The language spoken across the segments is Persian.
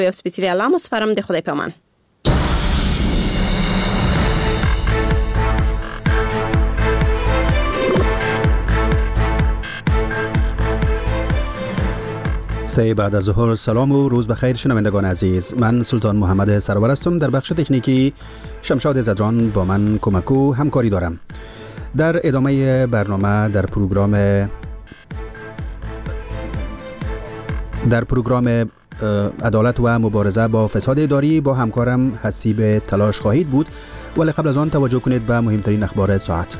Jag speciellt lamos faram de خدای پامان. بعد از ظهر سلام و روز بخیر شنوندگان عزیز. من سلطان محمد سرور هستم. در بخش تکنیکی شمشاد زدران با من کمک و همکاری دارم. در ادامه برنامه در پروگرام عدالت و مبارزه با فساد اداری با همکارم حسیب تلاش خواهید بود، ولی قبل از آن توجه کنید به مهمترین اخبار ساعت.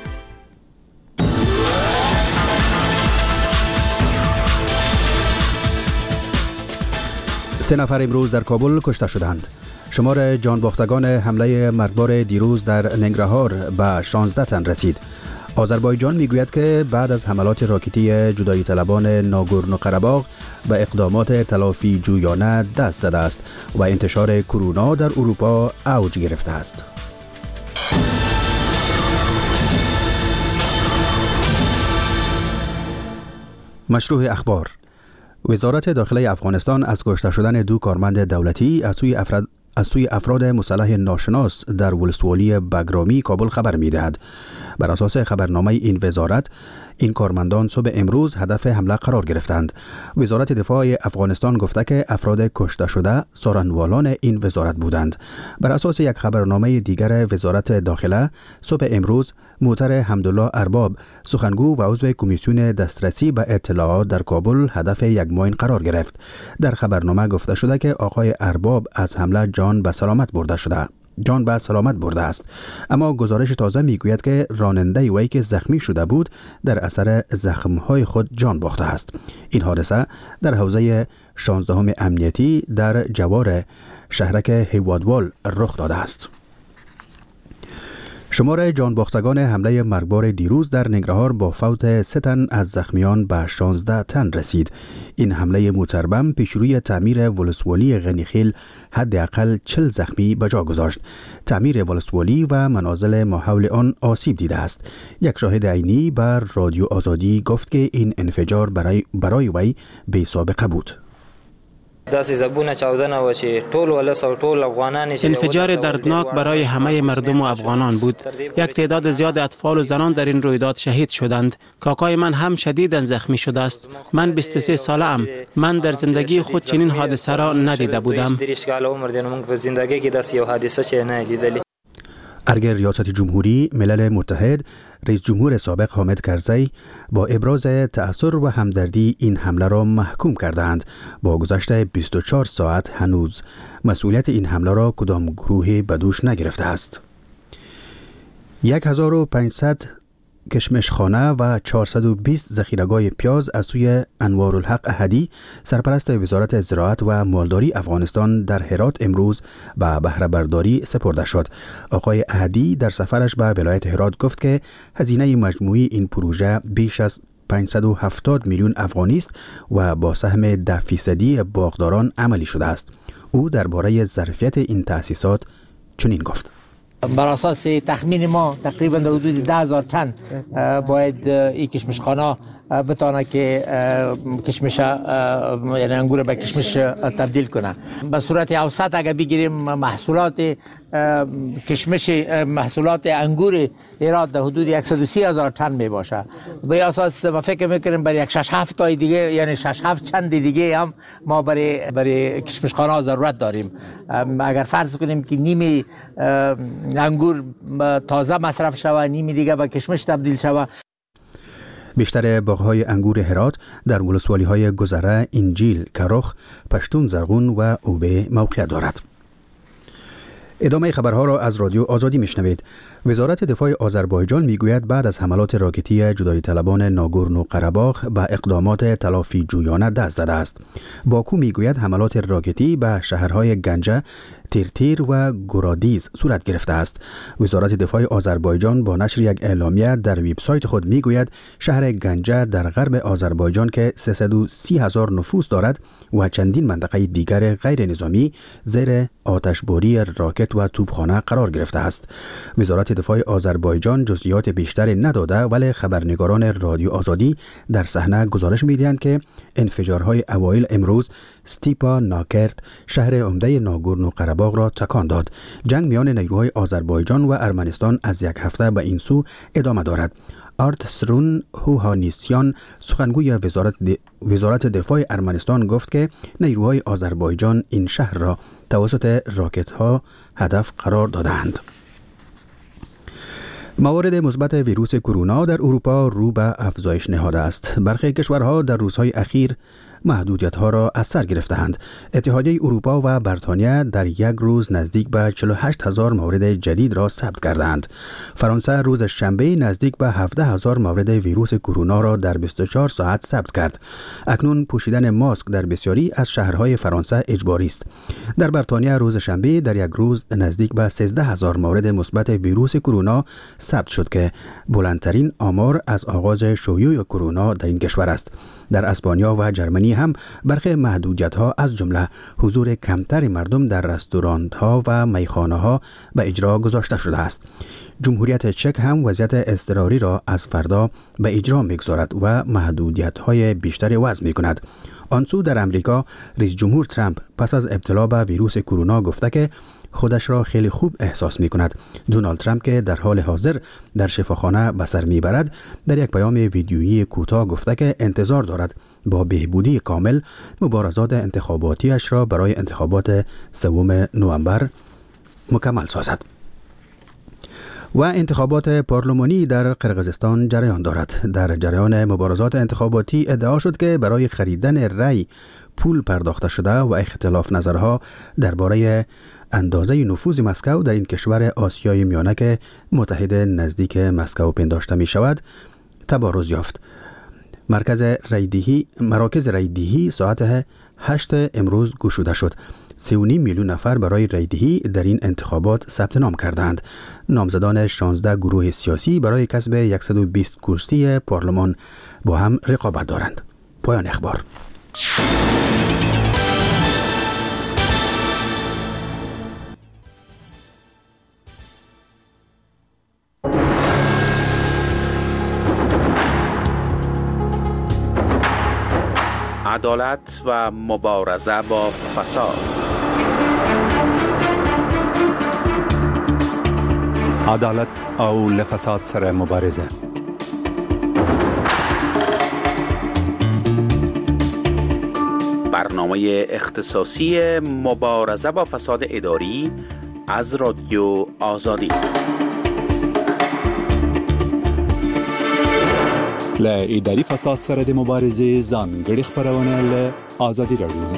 3 نفر امروز در کابل کشته شدند. شمار جانباختگان حمله مرگبار دیروز در ننگرهار به 16 تن رسید. آذربایجان میگوید که بعد از حملات راکتی جدایی طلبان ناگورنو قره‌باغ به اقدامات تلافی جویانه دست زده است و انتشار کرونا در اروپا اوج گرفته است. مشروع اخبار. وزارت داخله افغانستان از کشته شدن 2 کارمند دولتی از سوی افراد مسلح ناشناس در ولسوالی بگرامی کابل خبر می‌دهد. بر اساس خبرنامه این وزارت، این کارمندان صبح امروز هدف حمله قرار گرفتند. وزارت دفاع افغانستان گفته که افراد کشته شده سارنوالان این وزارت بودند. بر اساس یک خبرنامه دیگر وزارت داخله، صبح امروز محتر حمدالله ارباب، سخنگو و عضو کمیسیون دسترسی به اطلاعات در کابل هدف یک معین قرار گرفت. در خبرنامه گفته شده که آقای ارباب از حمله جان به سلامت برده است، اما گزارش تازه میگوید که راننده وی که زخمی شده بود در اثر زخم‌های خود جان باخته است. این حادثه در حوزه 16 امنیتی در جوار شهرک هیوادوال رخ داده است. شمار جانباختگان حمله مرگبار دیروز در ننگرهار با فوت 3 تن از زخمیان به 16 تن رسید. این حمله موتربم پیشروی تعمیر ولسوالی غنیخیل حداقل 40 زخمی به جا گذاشت. تعمیر ولسوالی و منازل ماحول آن آسیب دیده است. یک شاهد عینی بر رادیو آزادی گفت که این انفجار برای وی بی سابقه بود. انفجار دردناک برای همه مردم و افغانان بود. یک تعداد زیاد اطفال و زنان در این رویداد شهید شدند. کاکای من هم شدیداً زخمی شده است. من 23 ساله ام. من در زندگی خود چنین حادثه را ندیده بودم. ارگ ریاست جمهوری ملل متحد، رئیس جمهور سابق حامد کرزی با ابراز تأثر و همدردی این حمله را محکوم کردند. با گذشت 24 ساعت هنوز مسئولیت این حمله را کدام گروهی به دوش نگرفته است. 1500 کشمشخانه و 420 ذخیره‌گاه پیاز از سوی انوارالحق احدی، سرپرست وزارت زراعت و مالداری افغانستان، در هرات امروز به بهره برداری سپرده شد. آقای احدی در سفرش به ولایت هرات گفت که هزینه مجموعی این پروژه بیش از 570 میلیون افغانی است و با سهم 10% باغداران عملی شده است. او درباره ظرفیت این تأسیسات چنین گفت: بر اساس تخمین ما تقریبا در حدود 10,000 تن باید این کشمشخانه بتونه که کشمش یعنی انگور به کشمش تبدیل کنه. به صورت اوسط اگر بگیریم محصولات کشمش، محصولات انگور ایران در حدود 130,000 تن می باشه. به اساس ما فکر میکنیم برای 6-7 تای دیگه، یعنی 6-7 چند دیگه هم ما برای کشمشخانه ضرورت داریم. اگر فرض کنیم که نیمی انگور تازه مصرف شود، نیمی دیگه به کشمش تبدیل شود. بیشتر باغ‌های انگور هرات در ولسوالی‌های گذره، انجیل، کرخ، پشتون زرغون و اوبه موقعیت دارد. ادامه خبرها را از رادیو آزادی میشنوید. وزارت دفاع آذربایجان میگوید بعد از حملات راکتی جدایی طلبان ناگورنو قره‌باغ به اقدامات تلافی جویانه دست زده است. باکو میگوید حملات راکتی به شهرهای گنجه، تیرتیر و گورادیز صورت گرفته است. وزارت دفاع آذربایجان با نشر یک اعلامیه در وبسایت خود میگوید شهر گنجه در غرب آذربایجان که 330,000 نفوس دارد و چندین منطقه دیگر غیر نظامی زیر آتشباری راکت راکت و توپخانه قرار گرفته است. وزارت دفاع آذربایجان جزئیات بیشتری نداده، ولی خبرنگاران رادیو آزادی در صحنه گزارش می‌دهند که انفجارهای اوایل امروز ستیپا ناکرت، شهر عمده ناگورنو قره‌باغ را تکان داد. جنگ میان نیروهای آذربایجان و ارمنستان از یک هفته به این سو ادامه دارد. آرتسرون هوهانیسیان، سخنگوی وزارت دفاع ارمنستان، گفت که نیروهای آذربایجان این شهر را توسط راکت‌ها هدف قرار دادند. موارد مثبت ویروس کرونا در اروپا رو به افزایش نهاده است. برخی کشورها در روزهای اخیر محدودیت‌ها را از سر گرفته‌اند. اتحادیه اروپا و بریتانیا در یک روز نزدیک به 48,000 مورد جدید را ثبت کردند. فرانسه روز شنبه نزدیک به 17,000 مورد ویروس کرونا را در 24 ساعت ثبت کرد. اکنون پوشیدن ماسک در بسیاری از شهرهای فرانسه اجباری است. در بریتانیا روز شنبه در یک روز نزدیک به 13,000 مورد مثبت ویروس کرونا ثبت شد که بلندترین آمار از آغاز شیوع کرونا در این کشور است. در اسپانیا و جرمنی هم برخی محدودیت‌ها از جمله حضور کمتر مردم در رستوران‌ها و میخانه‌ها به اجرا گذاشته شده است. جمهوریت چک هم وضعیت اضطراری را از فردا به اجرا می‌گذارد و محدودیت‌های بیشتری وضع می‌کند. آنسو در امریکا رئیس جمهور ترامپ پس از ابتلا به ویروس کرونا گفته که خودش را خیلی خوب احساس می کند. دونالد ترامپ که در حال حاضر در شفاخانه به سر می برد، در یک پیام ویدیویی کوتاه گفته که انتظار دارد با بهبودی کامل مبارزات انتخاباتیش را برای انتخابات 3 نوامبر مکمل سازد. و انتخابات پارلمانی در قرقیزستان جریان دارد. در جریان مبارزات انتخاباتی ادعا شد که برای خریدن رأی پول پرداخته شده و اختلاف نظرها درباره اندازه نفوذ مسکو در این کشور آسیای میانه که متحد نزدیک مسکو پنداشته می شود تبارز یافت. مراکز رایدهی ساعت 8 امروز گشوده شد. 3.5 میلیون نفر برای رایدهی در این انتخابات ثبت نام کردند. نامزدان 16 گروه سیاسی برای کسب 120 کرسی پارلمان با هم رقابت دارند. پایان اخبار. عدالت و مبارزه با فساد. عدالت او لفساد سره مبارزه. برنامه اختصاصی مبارزه با فساد اداری از رادیو آزادی. ل اداري فساد سره د مبارزې ځانګړي خبرونه له آزادي راډیو.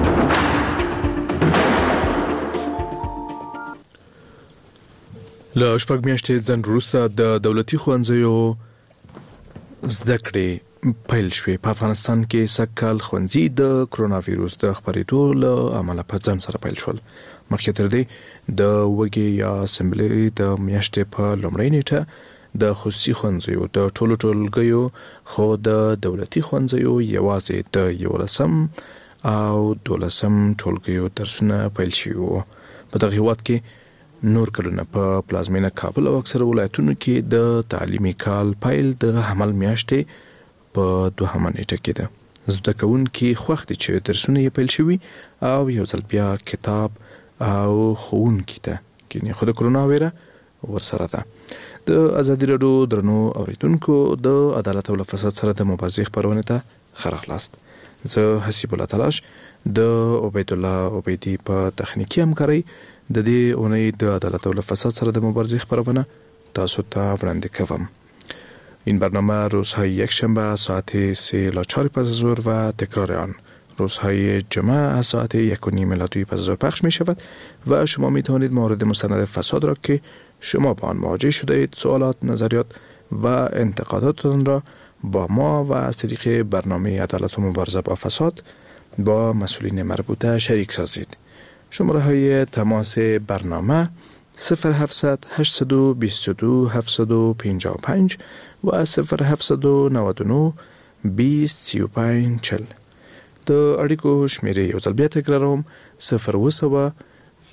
له شپږ میاشتې ځنډ وروسته د دولتي ښوونځیو زده کړې پیل شوې. په افغانستان کې سږکال ښوونځي د کرونا ویروس د خپرېدو له امله په ځنډ سره پیل شول. مخکې تر دې د وږي یا اسمبلي د میاشتې په لومړۍ نیټه د خصوصي ښوونځیو د ټولګیو خو د دولتي ښوونځیو یوازې د 11 او 12 ټولګیو درسونه پیل شوي وو. په دغه هیواد کې نور کلونه په پلازمینه کابل او اکثر ولایتونو کې د تعلیمي کال پیل د حمل میاشتې په 2 نیټه کې ده. زده کوونکي خوښ دي چې درسونه یې پیل شوي او یو ځل بیا کتاب او ښوونکي ته کینې خو د کرونا ویره ورسره ده. د ازادي راډیو درنو اوریدونکو د عدالت او فساد سره د مبارزې خبرونه ته خراغلاست. زه حسیب الله تلاش د عبید الله عبیدی په تخنیکی همکاري د دې اونۍ د عدالت او فساد سره د مبارزې خبرونه تاسو ته وړاندې کوم. این برنامه روزهای یکشنبه ساعت 3 تا 4 پس از ظهر و تکرار آن روزهای جمعه از ساعت 1:30 میلادی پس از ظهر پخش می شود و شما می توانید مورد مستند فساد را که شما با آن مواجه شده اید سوالات، نظریات و انتقاداتتان را با ما و از طریق برنامه عدالت و مبارزه با فساد با مسئولین مربوطه شریک سازید. شماره های تماس برنامه 0700 822 755 و 0799 20 35 40. د اړیکو شمیرې یو ځل بیا تکراروم 020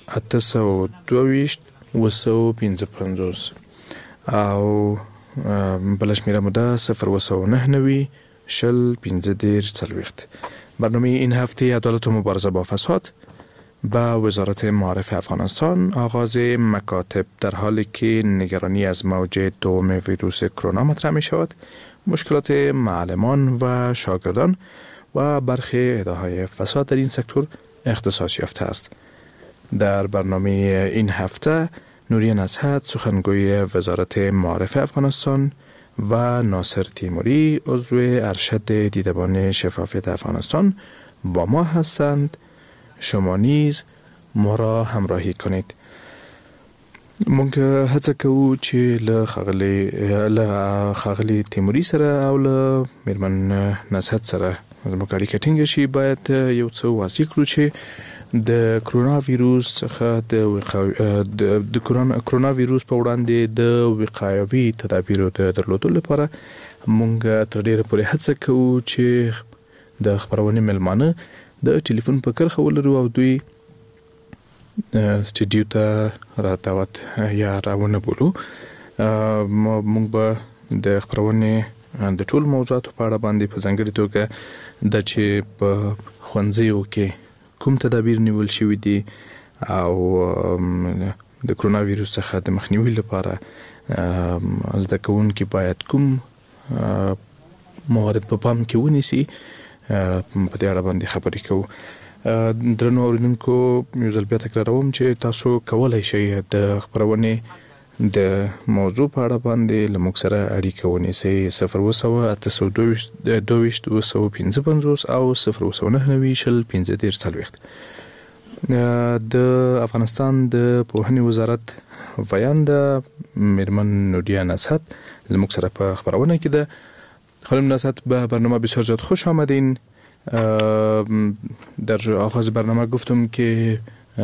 822 255 او بل شمیره مده 019 شل 15 40. برنامه این هفته عدالت و مبارزه با فساد با وزارت معارف افغانستان آغاز مکاتب در حالی که نگرانی از موج دوم ویروس کرونا مطرح می شود، مشکلات معلمان و شاگردان و برخی ادعاهای فساد در این سکتور اختصاص یافته است. در برنامه این هفته نوری نصحت سخنگوی وزارت معارف افغانستان و ناصر تیموری عضو ارشد دیدبان شفافیت افغانستان با ما هستند. شما نیز ما را همراهی کنید. مونږ هڅه کوو چې له ښاغلي تیموري سره او له میرمن نصحت سره زموږ اړیکه ټینګه شي. باید یو څه واضح کړو چې د کرونا ویروس څخه د کرونا ویروس په وړاندې د وقایوي تدابیرو د درلودلو لپاره مونږ تر ډیره پورې هڅه کوو چې د خبرونې ملمانه د ټلیفون په کرخه ولرو او دوی سټډیو ته راتاوت یا راونه بولو. مونږ به د خبرونې د ټول موضوعاتو په اړه باندې په ځانګړي توګه د چې په ښوونځیو کې کوم تدابیر نیول شوي دي او د کرونا ویروس څخه د مخنیوي لپاره زده کوونکي باید کوم موارد په پام کې ونیسي په دې اړه باندې خبرې کوو. درنو اوریدونکو یو ځل بیا تکراروم چې تاسو کولای شئ د خبرونې د موضوع په اړه باندې له موږ سره اړیکه ونیسئ 02822 او 019 شل 15 40. د افغانستان د پوهنې وزارت ویانده میرمن نوریا نصحت له موږ سره په خبرونه کې ده. خانم نصحت به برنامه بسیار زیاد خوش آمدین. در آغاز برنامه گفتم که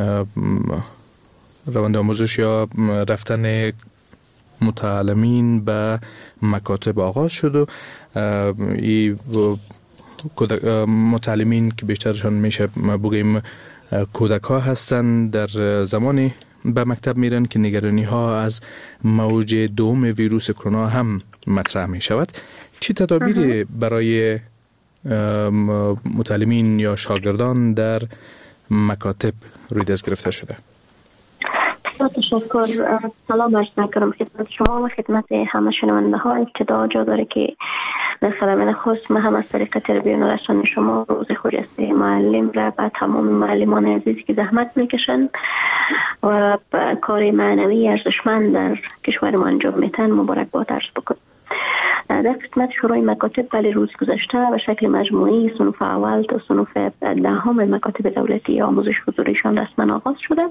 روند آموزش یا رفتن متعلمین به مکاتب آغاز شد و متعلمین که بیشترشان میشه بگیم کودک ها هستند در زمانی به مکتب میرن که نگرانی ها از موج دوم ویروس کرونا هم مطرح می شود. چی تدابیری برای متعلمین یا شاگردان در مکاتب روی دست گرفته شده؟ تشکر. سلام عرض می‌کنم خدمت شما و خدمت همه شنونده ها. ابتدا جا داره که در کلمه خصوص من هم از طریق تلویزیون رسانه شما روز خجسته معلم را به تمام معلمان عزیز که زحمت میکشند و کار معنوی ارزشمند در کشور ما انجام میتن مبارکباد عرض بکنم. در قسمت شروع مکاتب ولی روز گذشته به شکل مجموعی صنف اول تا صنف دهم مکاتب دولتی آموزش حضوریشان رسما آغاز شده.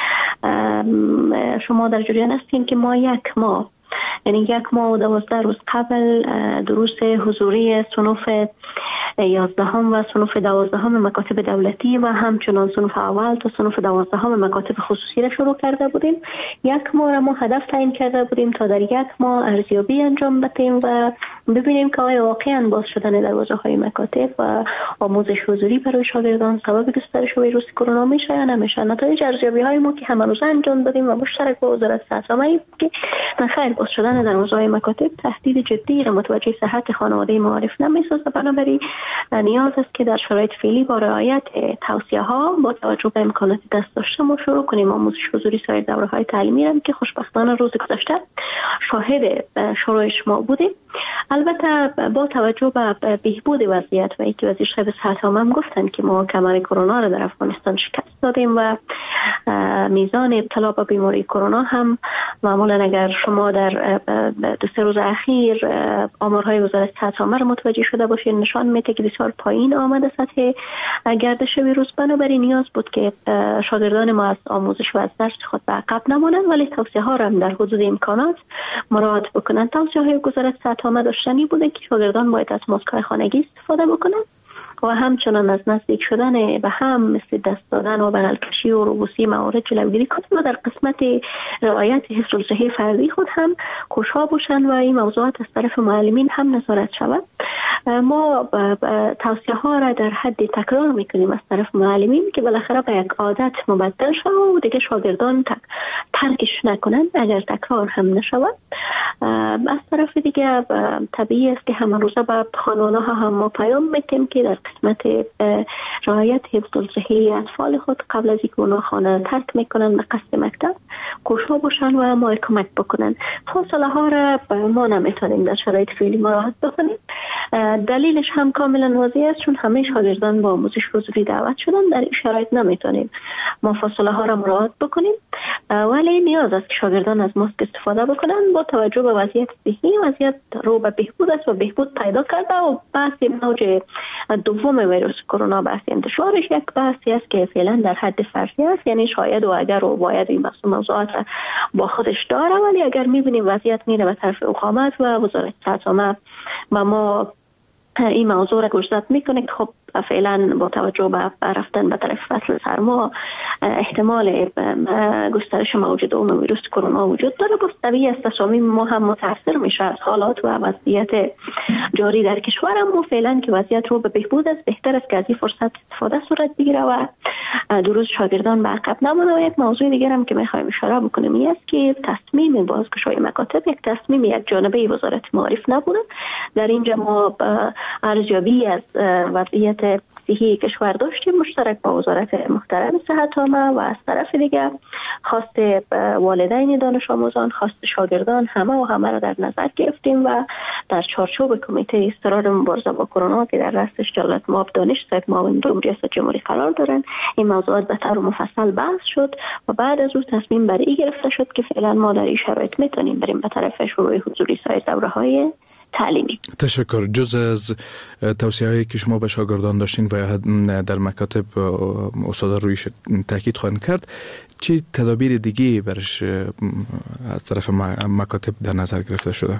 شما در جریان هستین که ما یک ماه و 12 روز قبل دروس حضوری صنف 11 و صنف 12 مکاتب دولتی و همچنان صنف اول تا صنف 12 مکاتب خصوصی را شروع کرده بودیم. یک ماه را ما هدف تعیین کرده بودیم تا در یک ماه ارزیابی انجام بدیم و ببینیم که آیا واقعا باز شدن دروازه‌های مکاتب و آموزش حضوری برای شاگردان سبب گسترش ویروس کرونا میشه یا نمیشه. نتایج ارزیابی‌های ما که همه روزه انجام دادیم و مشترک با وزارت صحت عامه که خیر باز شدن دروازه‌های مکاتب تهدید جدی را متوجه صحت خانواده معارف نمی‌سازد. بنابراین نیاز است که در شرایط فعلی با رعایت توصیه‌ها با توجه به امکانات دست داشته ما شروع کنیم آموزش حضوری سایر دوره‌های تعلیمی را که خوشبختانه روز گذشته شاهد شروعش ما بودیم. البته با توجه به بهبود وضعیت و اینکه وزیر صاحب صحت عامه هم گفتن که ما کمر کرونا را در افغانستان شکست دادیم و میزان ابتلا به بیماری کرونا هم معمولا اگر شما در 2-3 روز اخیر آمارهای وزارت صحت عامه را متوجه شده باشید نشان میده که بسیار پایین آمده سطح گردش ویروس. بنابراین نیاز بود که شاگردان ما از آموزش و از درس خود به عقب نمانند ولی توصیه ها را هم در حدود امکانات مراعات بکنند. توصیه های وزارت صحت عامه داشتنی بوده که شاگردان باید از ماسک‌های خانگی استفاده بکنند و همچنان از نزدیک شدن به هم مثل دست دادن و بغل کشی و روبوسی موارد جلوگیری کنیم و در قسمت رعایت حفظ الصحه فردی خود هم کوشا باشند و این موضوعات از طرف معلمین هم نظارت شود. ما توصیه ها را در حد تکرار میکنیم از طرف معلمین که بالاخره به یک عادت مبدل شود و دیگه شاگردان ترکش نکنند اگر تکرار هم نشود. از طرف دیگه طبیعی است که همه روزه به خانواده ها هم ما پیام میدیم که در قسمت رعایت حفظ الصحه اطفال خود قبل از اینکه اونا خانه ترک میکنن به قصد مکتب کوشا باشن و ما کمک بکنن. فاصله ها را ما نمیتونیم در شرایط فعلی مراعات بکنیم. دلیلش هم کاملا واضح است، چون همه شاگردان با آموزش حضوری دعوت شدن. در این شرایط نمیتونیم ما فاصله ها را مراعات بکنیم، ولی نیاز است که شاگردان از ماسک استفاده بکنن. با توجه به وضعیت صحی وضعیت رو به بهبود است و بهبود پیدا کرده و بحث موج دوم ویروس کرونا بحث انتشارش یک بحثی است که فعلا در حد فرضی است، یعنی شاید و اگر و باید این موضوعات با خودش داره، ولی اگر میبینیم وضعیت میره به طرف اقامت و وزارت صحت عامه و ما این موضوع را گوشزد میکنه که خب فعلا با توجه به رفتن به طرف فصل سرما احتمال گسترش موج دوم ویروس کرونا وجود داره. با طبیعی است تصامیم ما هم متاثر میشه از حالات و وضعیت جاری در کشور. اما فعلا که وضعیت رو به بهبود است، بهتر است که از این فرصت استفاده صورت بگیره و دو روز شاگردان به عقب نمانده. و یک موضوع دیگر هم که میخوایم اشاره بکنیم این است که تصمیم بازگشایی مکاتب یک تصمیم یک جانبه وزارت معارف نبوده. در اینجا ما ارزیابی از وضعیت صحی کشور داشتیم مشترک با وزارت محترم صحت عامه و از طرف دیگر خواست والدین دانش آموزان، خواست شاگردان همه را در نظر گرفتیم و در چارچوب کمیته اضطرار مبارزه با کرونا که در رأسش جلالت مآب دانش صاحب معاون دوم ریاست جمهوری قرار دارن، این موضوعات به طور مفصل بحث شد و بعد از اون تصمیم بر این گرفته شد که فعلا ما در این شرایط میتونیم بریم به طرف شروع حضوری سایر دوره‌های تعلیمی. تشکر. جز از توصیه‌هایی که شما به شاگردان داشتین و در مکاتب استادا رویش تاکید خواهند کرد، چی تدابیر دیگه برش از طرف مکاتب در نظر گرفته شده؟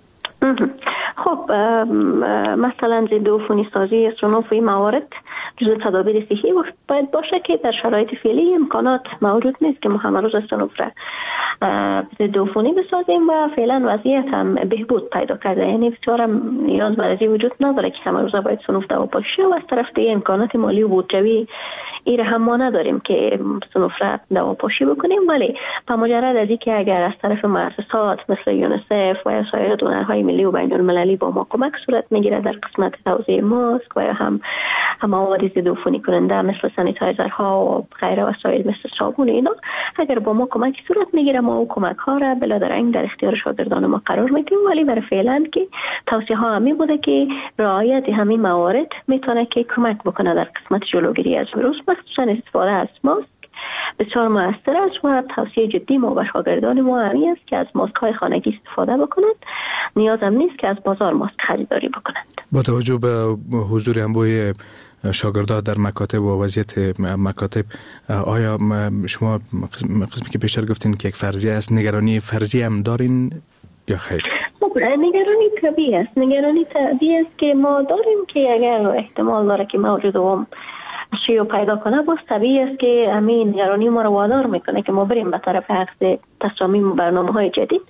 خب مثلا ضد عفونی سازی صنوف موارد جزء تدابیر صحی باید باشه که در شرایط فعلی امکانات موجود نیست که ما همه روز صنوف را ضد عفونی بسازیم و فعلا وضعیت هم بهبود پیدا کرده، یعنی بسیار هم نیاز برای وجود نداره که همه روز باید صنوف دوا پاشی و از طرف دیگه امکانات مالی و بودجوی این هم ما نداریم که صنوف را دوا پاشی بکنیم. ولی با مجرد از اینکه اگر از طرف مؤسسات مثل یونیسف و یا سایر دونرهای ملی و بین المللی با ما کمک صورت میگیره در قسمت توزیع ماسک و یا هم مواد ضد عفونی کننده مثل سانیتایزرها و غیره وسایل مثل صابون، اینا اگر با ما کمک صورت میگیره ما او کمک ها را بلادرنگ در اختیار شاگردان ما قرار میدیم. ولی برای فعلا که توصیه ها همین بوده که رعایت همین موارد میتونه که کمک بکنه در قسمت جلوگیری از ویروس، مخصوصا استفاده از ماسک بسیار موثر است و توصیه جدی ما به شاگردان ما همین است که از ماسک های خانگی استفاده بکنند، نیاز هم نیست که از بازار ماسک خریداری بکنند. با توجه به حضور انبوه شاگردان در مکاتب و وضعیت مکاتب، آیا شما قسمی که پیشتر گفتین که یک فرضیه است، نگرانی فرضی هم دارین یا خیر؟ نگرانی طبیعی است. نگرانی طبیعی است که ما داریم که اگر احتمال داره که موج دوم شیوع پیدا کنه، باز طبیعی است که همین نگرانی ما رو وادار میکنه که ما بریم به طرف اخذ تصامیم و برنامه‌های جدید.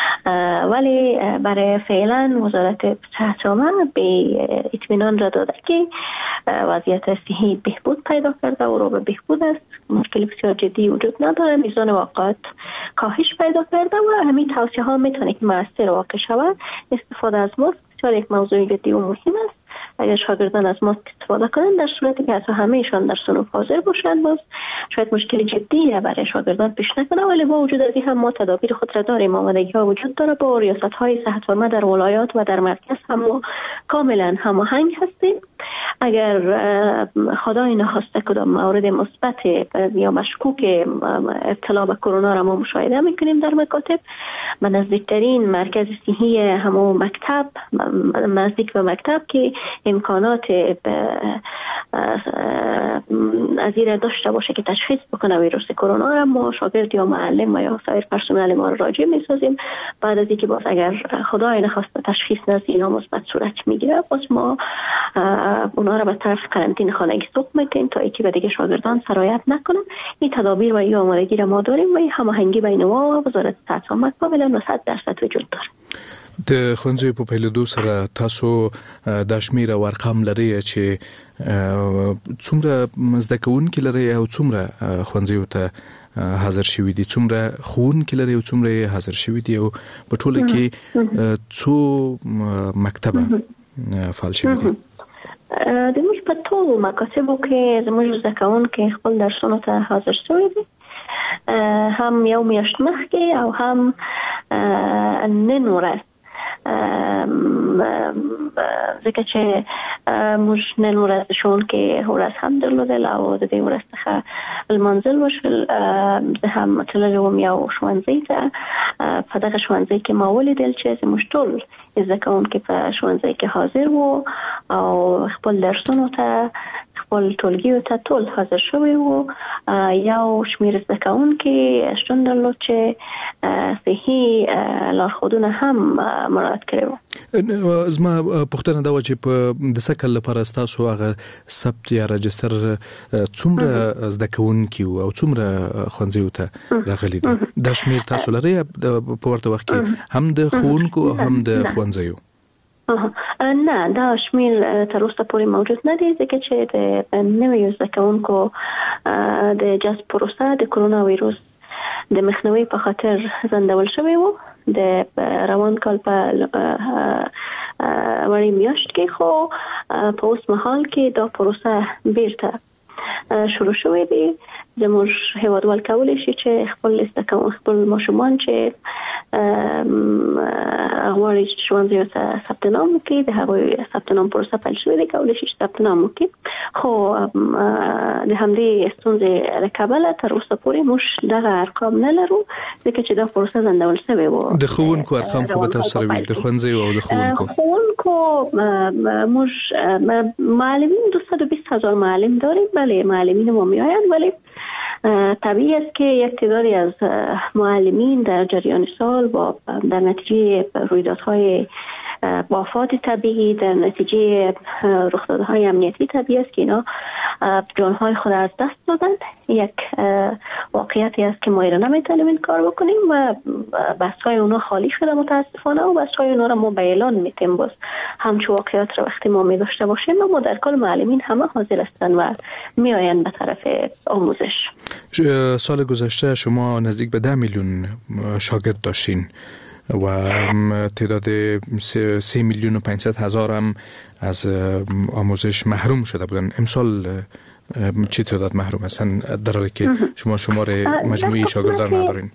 ولی برای فعلا وزارت صحت عامه به اطمینان را داده که وضعیت صحی بهبود پیدا کرده و رو به بهبود است، مشکل بسیار جدی وجود نداره، میزان واقعات کاهش پیدا کرده و همین توصیه ها میتونه که مؤثر واقع شود. استفاده از ماسک بسیار یک موضوع جدی و مهم است. اگر شاگردان از ماسک استفاده کنند در صورتی که حتی همهشان در صنوف حاضر باشند، باز شاید مشکل جدی برای شاگردان پیش نکنه. ولی با وجود از این هم ما تدابیر خود را داریم، آمادگی ها وجود داره. با ریاست های صحت عامه در ولایات و در مرکز هم ما کاملا هماهنگ هستیم. اگر خدای نخواسته کدام مورد مثبت یا مشکوک ابتلا به کرونا را ما مشاهده میکنیم در مکاتب، نزدیکترین مرکز صحی همو مکتب، نزدیک به مکتب که امکانات از این داشته باشه که تشخیص بکنه ویروس کرونا را، ما شاگرد یا معلم و یا سایر پرسنل ما را راجع میسازیم. بعد از اینکه باز اگر خدای نخواسته تشخیص نزد اینا مثبت صورت میگیره، باز ما اونا را به طرف قرنطینه خانگی سوق میکنیم تا اینکه به دیگه شاگردان سرایت نکنن. این تدابیر و این آمادگی را ما داریم و این هماهنگی بین ما و وزارت صحت عامه کاملا 100% وجود داره. د ښوونځیو په پیلېدو سره تاسو د شمېر او ارقام لرئ چې څومره زده کوونکي لرئ او څومره ښوونځیو ته حاضر شوي دي، څومره ښوونکي لرئ او څومره حاضر شوي دي، او په ټوله کې څو مکتبه فعال شوي دي؟ د موږ په ټولو مکاتبو کې زموږ زده کوونکي خپل درسونو ته حاضر شوي دي، هم یو میاشت مخکې او هم نن ورځ، ځکه چې موږ نن ورځ ښوونکي ورځ هم درلودل او د دې ورځ څخه لمانځل وشول. زه هم تللی وم یو ښوونځي ته، په دغه ښوونځي کې ما ولیدل چې زموږ ټول زده کوونکي په ښوونځي کې حاضر وو او خپل درسونو ته خپل ټولګیو ته ټول حاضر شوي وو. یو شمېر زده کوونکي شتون درلود چې صحي لارښودونه هم مراعات کړي وو. زما پوښتنه دا و چې په د سکل لپاره ستاسو هغه ثبت یا رجستر څومره زده کوونکي او څومره ښوونځیو ته راغلي دي؟ دا شمېر تاسو لرئ په ورته وخت کې هم د ښوونکو او هم د ښوونځیو؟ نه، دا شمېر تر اوسه پورې موجود نه دی، ځکه چې د نویو زده کوونکو د جذب پروسه د کرونا ویروس د مخنیوي په خاطر ځنډول شوی وو د روان کال په وړي میاشت کې، خو په اوس مهال کې دا پروسه بیرته شروع شوی دی. زموږ هیوادوال کولی شي چې خپل ماشومان چې غواړي ښوونځیو ته ثبت نام وکړي، د هغوی ثبت نام پروسه پیل شوې ده، کولی شي چې ثبت نام وکړي. خو د همدې ستونزې له کبله تر اوسه پورې موږ دغه ارقام نه لرو، ځکه چې دا پروسه ځنډول شوې وه. د ښوونکو ارقام خو به تاسو سره وي، د ښوونځیو او د ښوونکو موږ معلمین 220,000 معلم داریم. بله، معلمین ما میآیند، ولی طبیعی است که یک تعدادی از معلمین در جریان سال در نتیجه رویدادهای آفات طبیعی، در نتیجه رخدادهای امنیتی طبیعی است که اینا جانهای خود از دست دادن. یک واقعیتی است که ما ایران نمیتونیم این کار بکنیم و بس‌های اونا خالی شده متاسفانه و بس‌های اونا را ما به اعلان میتیم. باز همچون واقعیت را وقتی ما میداشته باشیم و ما در کل معلمین همه حاضر هستند و میآیند به طرف آموزش. سال گذشته شما نزدیک به 10 میلیون شاگرد داشتین و تعداد 3,500,000 هم از آموزش محروم شده بودن. امسال چی تعداد محروم هستن در حالی که شما شمار مجموعی شاگردان ندارین؟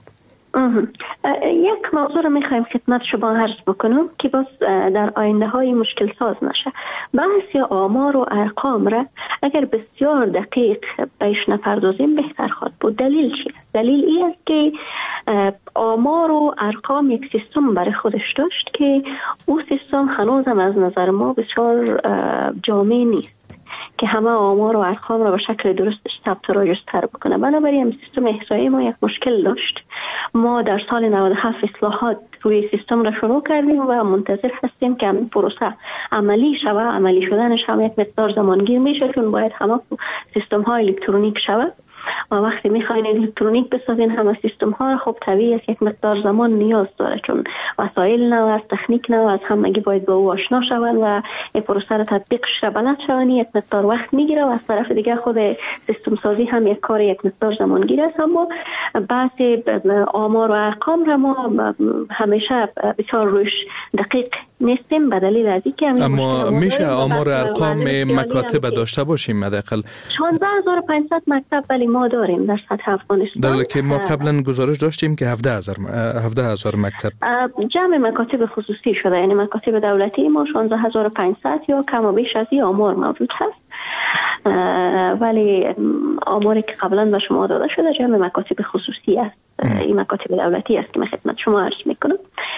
یک موضوع رو میخوایم خدمت شما عرض بکنم که باز در آینده های مشکل ساز نشه. بحث یا آمار و ارقام را اگر بسیار دقیق بهش نپردازیم بهتر خواهد بود. دلیل چیه؟ دلیل این است که آمار و ارقام یک سیستم برای خودش داشت که او سیستم هنوزم از نظر ما بسیار جامع نیست که همه آمار و ارقام را به شکل درستش ثبت و راجستر بکنه. بنابراین سیستم احصایی ما یک مشکل داشت. ما در سال 97 اصلاحات روی سیستم را شروع کردیم و منتظر هستیم که همین پروسه عملی شود. عملی شدنش هم یک مقدار زمانگیر میشه، چون باید همه سیستم ها الکترونیک شود و وقتی میخواین الکترونیک بسازین همه سیستم ها، خب طبیعی است یک مقدار زمان نیاز داره، چون وسایل نو است، تکنیک نو است، همگی باید با او آشنا شوند و این پروسه را تطبیقش را بلد شوند. یک مقدار وقت میگیره و از طرف دیگه خود سیستم سازی هم یک کار یک مقدار زمانگیر است. اما بحث آمار و ارقام را ما همیشه بسیار روش دقیق نیستیم به دلیل از اینکه اما میشه آمار ارقام مکاتب داشته باشیم حداقل 16500 مکتب ولی ما داریم در سطح افغانستان، در حالی که ما قبلا گزارش داشتیم که 17000 مکتب جمع مکاتب خصوصی شده، یعنی مکاتب دولتی ما 16500 یا کم و بیش از این آمار موجود هست، ولی آماری که قبلا به شما داده شده جمع مکاتب خصوصی است. این مکاتب دولتی است که من خدمت شما عرض میکنم.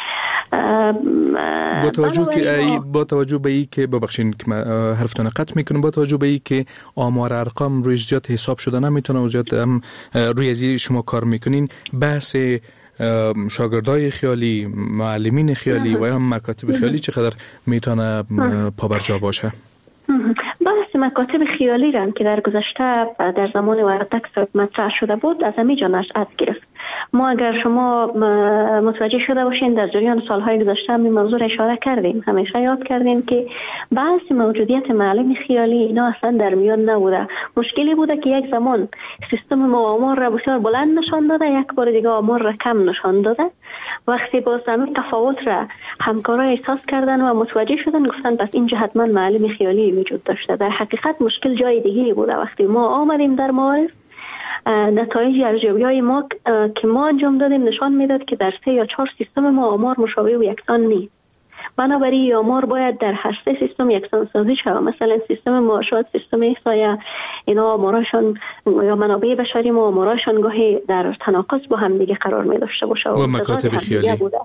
با توجه به ای که ببخشین که حرفتون قطع میکنم، با توجه به ای که آمار ارقام روی زیاد حساب شده نمیتونه و زیاد هم روی ازی شما کار میکنین، بحث شاگردای خیالی، معلمین خیالی و هم مکاتب خیالی چقدر میتونه پابرجا باشه؟ بحث مکاتب خیالی رم که در گذشته در زمان وردک مطرح شده بود از همینجا نشأت گرفت. ما اگر شما متوجه شده باشین در جریان سالهای گذشته این موضوع را اشاره کردیم، همیشه یاد کردیم که بحث موجودیت معلم خیالی اینا اصلا در میان نبوده. مشکلی بوده که یک زمان سیستم ما آمار را بسیار بلند نشان داده، یک بار دیگه آمار را کم نشان داده. وقتی باز همین تفاوت را همکارا احساس کردن و متوجه شدن گفتن پس اینجا حتما معلم خیالی وجود داشته. در حقیقت مشکل جای دیگه بوده. وقتی ما آمدیم در معارف، نتایج ارزیابی‌های ما که ما انجام دادیم نشان میداد که در 3 یا 4 سیستم ما آمار مشابه و یکسان نیست. بنابراین آمار باید در هر 3 سیستم یکسان سازی شود. مثلا سیستم معاشات، سیستم احصایه، اینا آماراشون یا منابع بشری ما آماراشون گاهی در تناقض با هم دیگه قرار می داشته باشه و مکاتب خیالی بوده.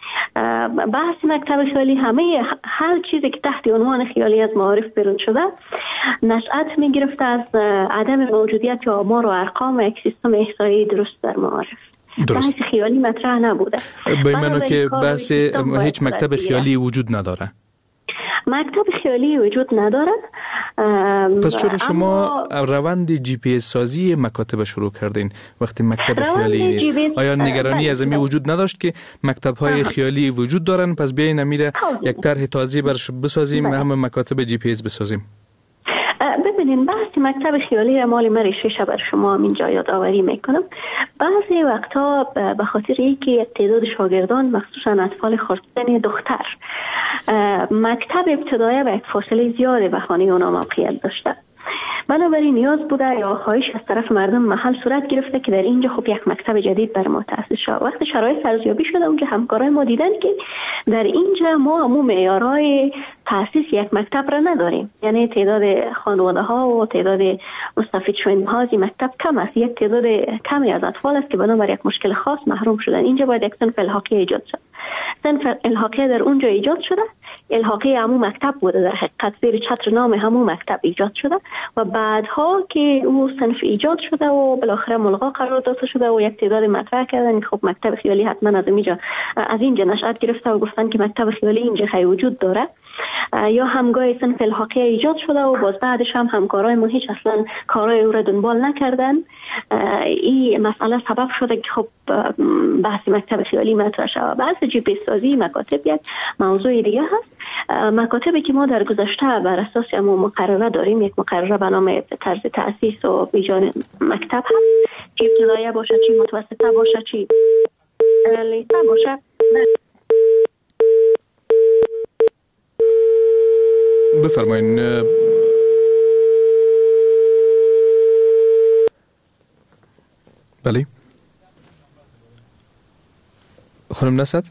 بحث مکتب خیالی هر چیزی که تحت عنوان خیالی از معارف بیرون شده نشأت می گرفته از عدم موجودیت آمار و ارقام یک سیستم احصایی درست در معارف. بحث خیالی مطرح نبوده. به معنی که بحث هیچ مکتب خیالی وجود نداره. مکتب خیالی وجود نداره. پس چرا شما روند جی پی اس سازی مکاتب شروع کردین وقتی مکتب خیالی نیست؟ آیا نگرانی از این وجود نداشت که مکتب های خیالی وجود دارن پس بیاین امیره یک طرح تازه برش بسازیم هم مکاتب جی پی اس بسازیم؟ ببینین بحث مکتب خیالی مال من ریشه بر شما اینجا یادآوری میکنم. بعضی وقتا به خاطر اینکه تعداد شاگردان مخصوصا اطفال خردسن دختر مکتب ابتدایی به فاصله زیاده به خانه اونا موقعیت داشته، بنابراین نیاز بوده یا خواهش از طرف مردم محل صورت گرفته که در اینجا خب یک مکتب جدید بر ما تأسیس شد. وقتی شرایط ارزیابی شده اونجا همکارای ما دیدن که در اینجا ما همون معیارهای تأسیس یک مکتب را نداریم، یعنی تعداد خانواده ها و تعداد مستفید شدن ها از مکتب کم است، یک تعداد کمی از اطفال است که بنابر یک مشکل خاص محروم شدن. اینجا باید یک صنف الحاقی ایجاد شد. صنف الحاقی در اونجا ایجاد شده، الحاقی همون مکتب بوده، در حقیقت زیر چتر نام همون مکتب ایجاد شده و بعدها که او صنف ایجاد شده و بالاخره ملغا قرار داده شده و یک تعداد مطرح کردن خب مکتب خیالی حتما از اینجا نشأت گرفته و گفتن که مکتب خیالی اینجا وجود داره، یا همگاه صنف الحاقی ایجاد شده و باز بعدش هم همکارای ما هیچ اصلا کارای او را دنبال نکردن. این مسئله سبب شده که خب بحث مکتب خیالی مطرح شود. بحث جی پی سازی مکاتب یک موضوع دیگه هست. مکاتبی که ما در گذشته بر اساس ما مقرره داریم، یک مقرره به نام طرز تأسیس و بیجان مکتب هست، چی ابتدایی باشه، چی متوسطه باشه، چی لیسه باشه. بفرمایین. بله خانم نصد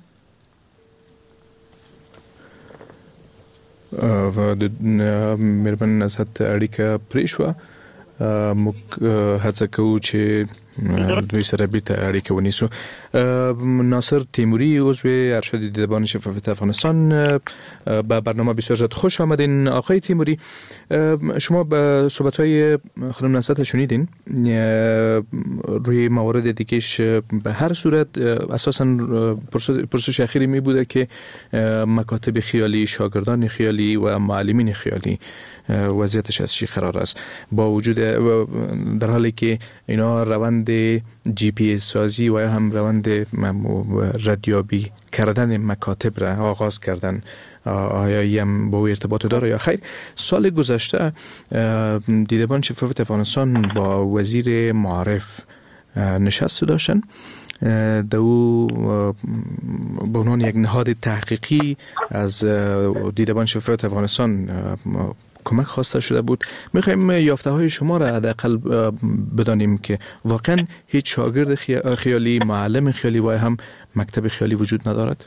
و مهربان نصد اړیکه پرې شوه. موږ هڅه کوو چې دوی سره بیرته اړیکه ونیسو. ناصر تیموری عضو ارشد دیدبان شفافیت افغانستان به برنامه بسیار زیاد خوش آمدین. آقای تیموری، شما به صحبت‌های خانم نصد شنیدین روی موارد دیگهش. به هر صورت اساساً پرسش اخیری می بوده که مکاتب خیالی، شاگردان خیالی و معلمین خیالی وضعیتش از چی قرار است با وجود در حالی که اینا روند جی پی اس سازی و یا هم روند ردیابی کردن مکاتب را آغاز کردن. آیا هم با ارتباط داره یا خیر؟ سال گذشته دیدبان شفافیت افغانستان با وزیر معارف نشست داشتن. دو به عنوان یک نهاد تحقیقی از دیدبان شفافیت افغانستان کمک خواسته شده بود. میخوایم یافته های شما را حداقل بدانیم که واقعا هیچ شاگرد خیالی، معلم خیالی و هم مکتب خیالی وجود ندارد.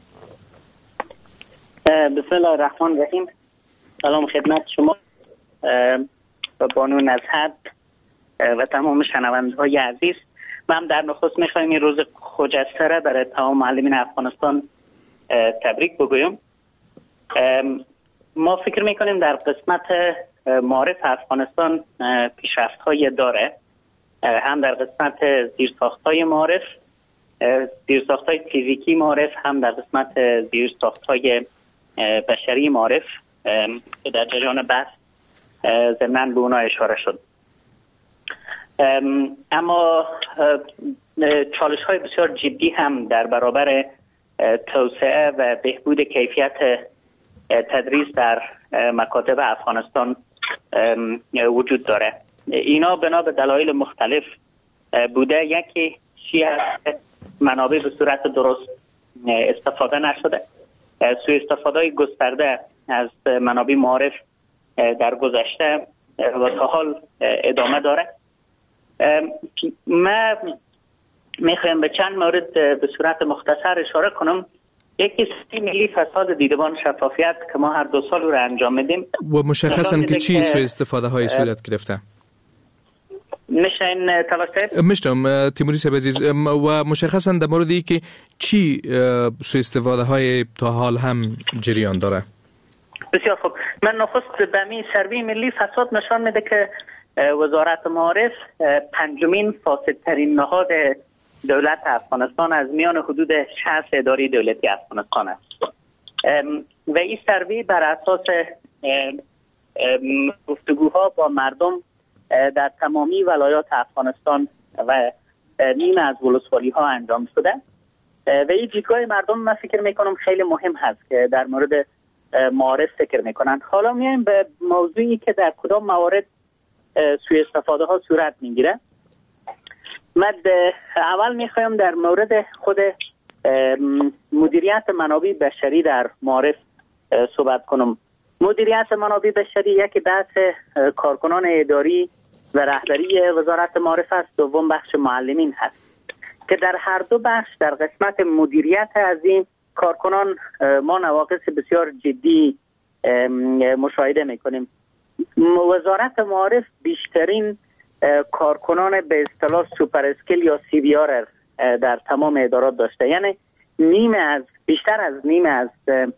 بسم الله الرحمن الرحیم. سلام خدمت شما و بانو نزهت و تمام شنونده‌های عزیز. من در نخست میخوایم این روز خجسته را برای تمام معلمین افغانستان تبریک بگویم. ما فکر میکنیم در قسمت معارف افغانستان پیشرفت های داره، هم در قسمت زیرساخت های معارف، زیرساخت های فیزیکی معارف، هم در قسمت زیرساخت های بشری معارف که در جریان بحث ضمناً به اونا اشاره شد. اما چالش های بسیار جدی هم در برابر توسعه و بهبود کیفیت تدریس در مکاتب افغانستان وجود داره. اینا بنا به دلایل مختلف بوده. یکی منابع به صورت درست استفاده نشده، سوء استفاده گسترده از منابع معارف در گذشته و تا حال ادامه داره. ما میخوایم به چند مورد به صورت مختصر اشاره کنم. یکی ملی فساد دیدبان شفافیت که ما هر 2 سال رو انجام میدیم و مشخصاً که چی سوء استفاده های صورت گرفته. میشن تلاشت مشتم تیموری صاحب عزیز، و مشخصاً در موردی که چی سوء استفاده های تا حال هم جریان داره. بسیار خوب. من نخست به می سروی ملی فساد نشان میده که وزارت معارف 5مین فاسدترین نهاد دولت افغانستان از میان حدود 60 اداره دولتی افغانستان است و این سروی بر اساس گفتگوها با مردم در تمامی ولایات افغانستان و نیمه از ولسوالی ها انجام شده و این دیدگاه مردم من فکر میکنم خیلی مهم هست که در مورد معارف فکر میکنند. حالا میایم به موضوعی که در کدام موارد سوء استفاده ها صورت میگیره. من اول میخوایم در مورد خود مدیریت منابع بشری در معارف صحبت کنم. مدیریت منابع بشری یکی بحث کارکنان اداری و رهبری وزارت معارف است، دوم بخش معلمین هست که در هر دو بخش در قسمت مدیریت از این کارکنان ما نواقص بسیار جدی مشاهده میکنیم. وزارت معارف بیشترین کارکنان به اصطلاح سوپر اسکیل یا CBR در تمام ادارات داشته، یعنی بیشتر از نیمه از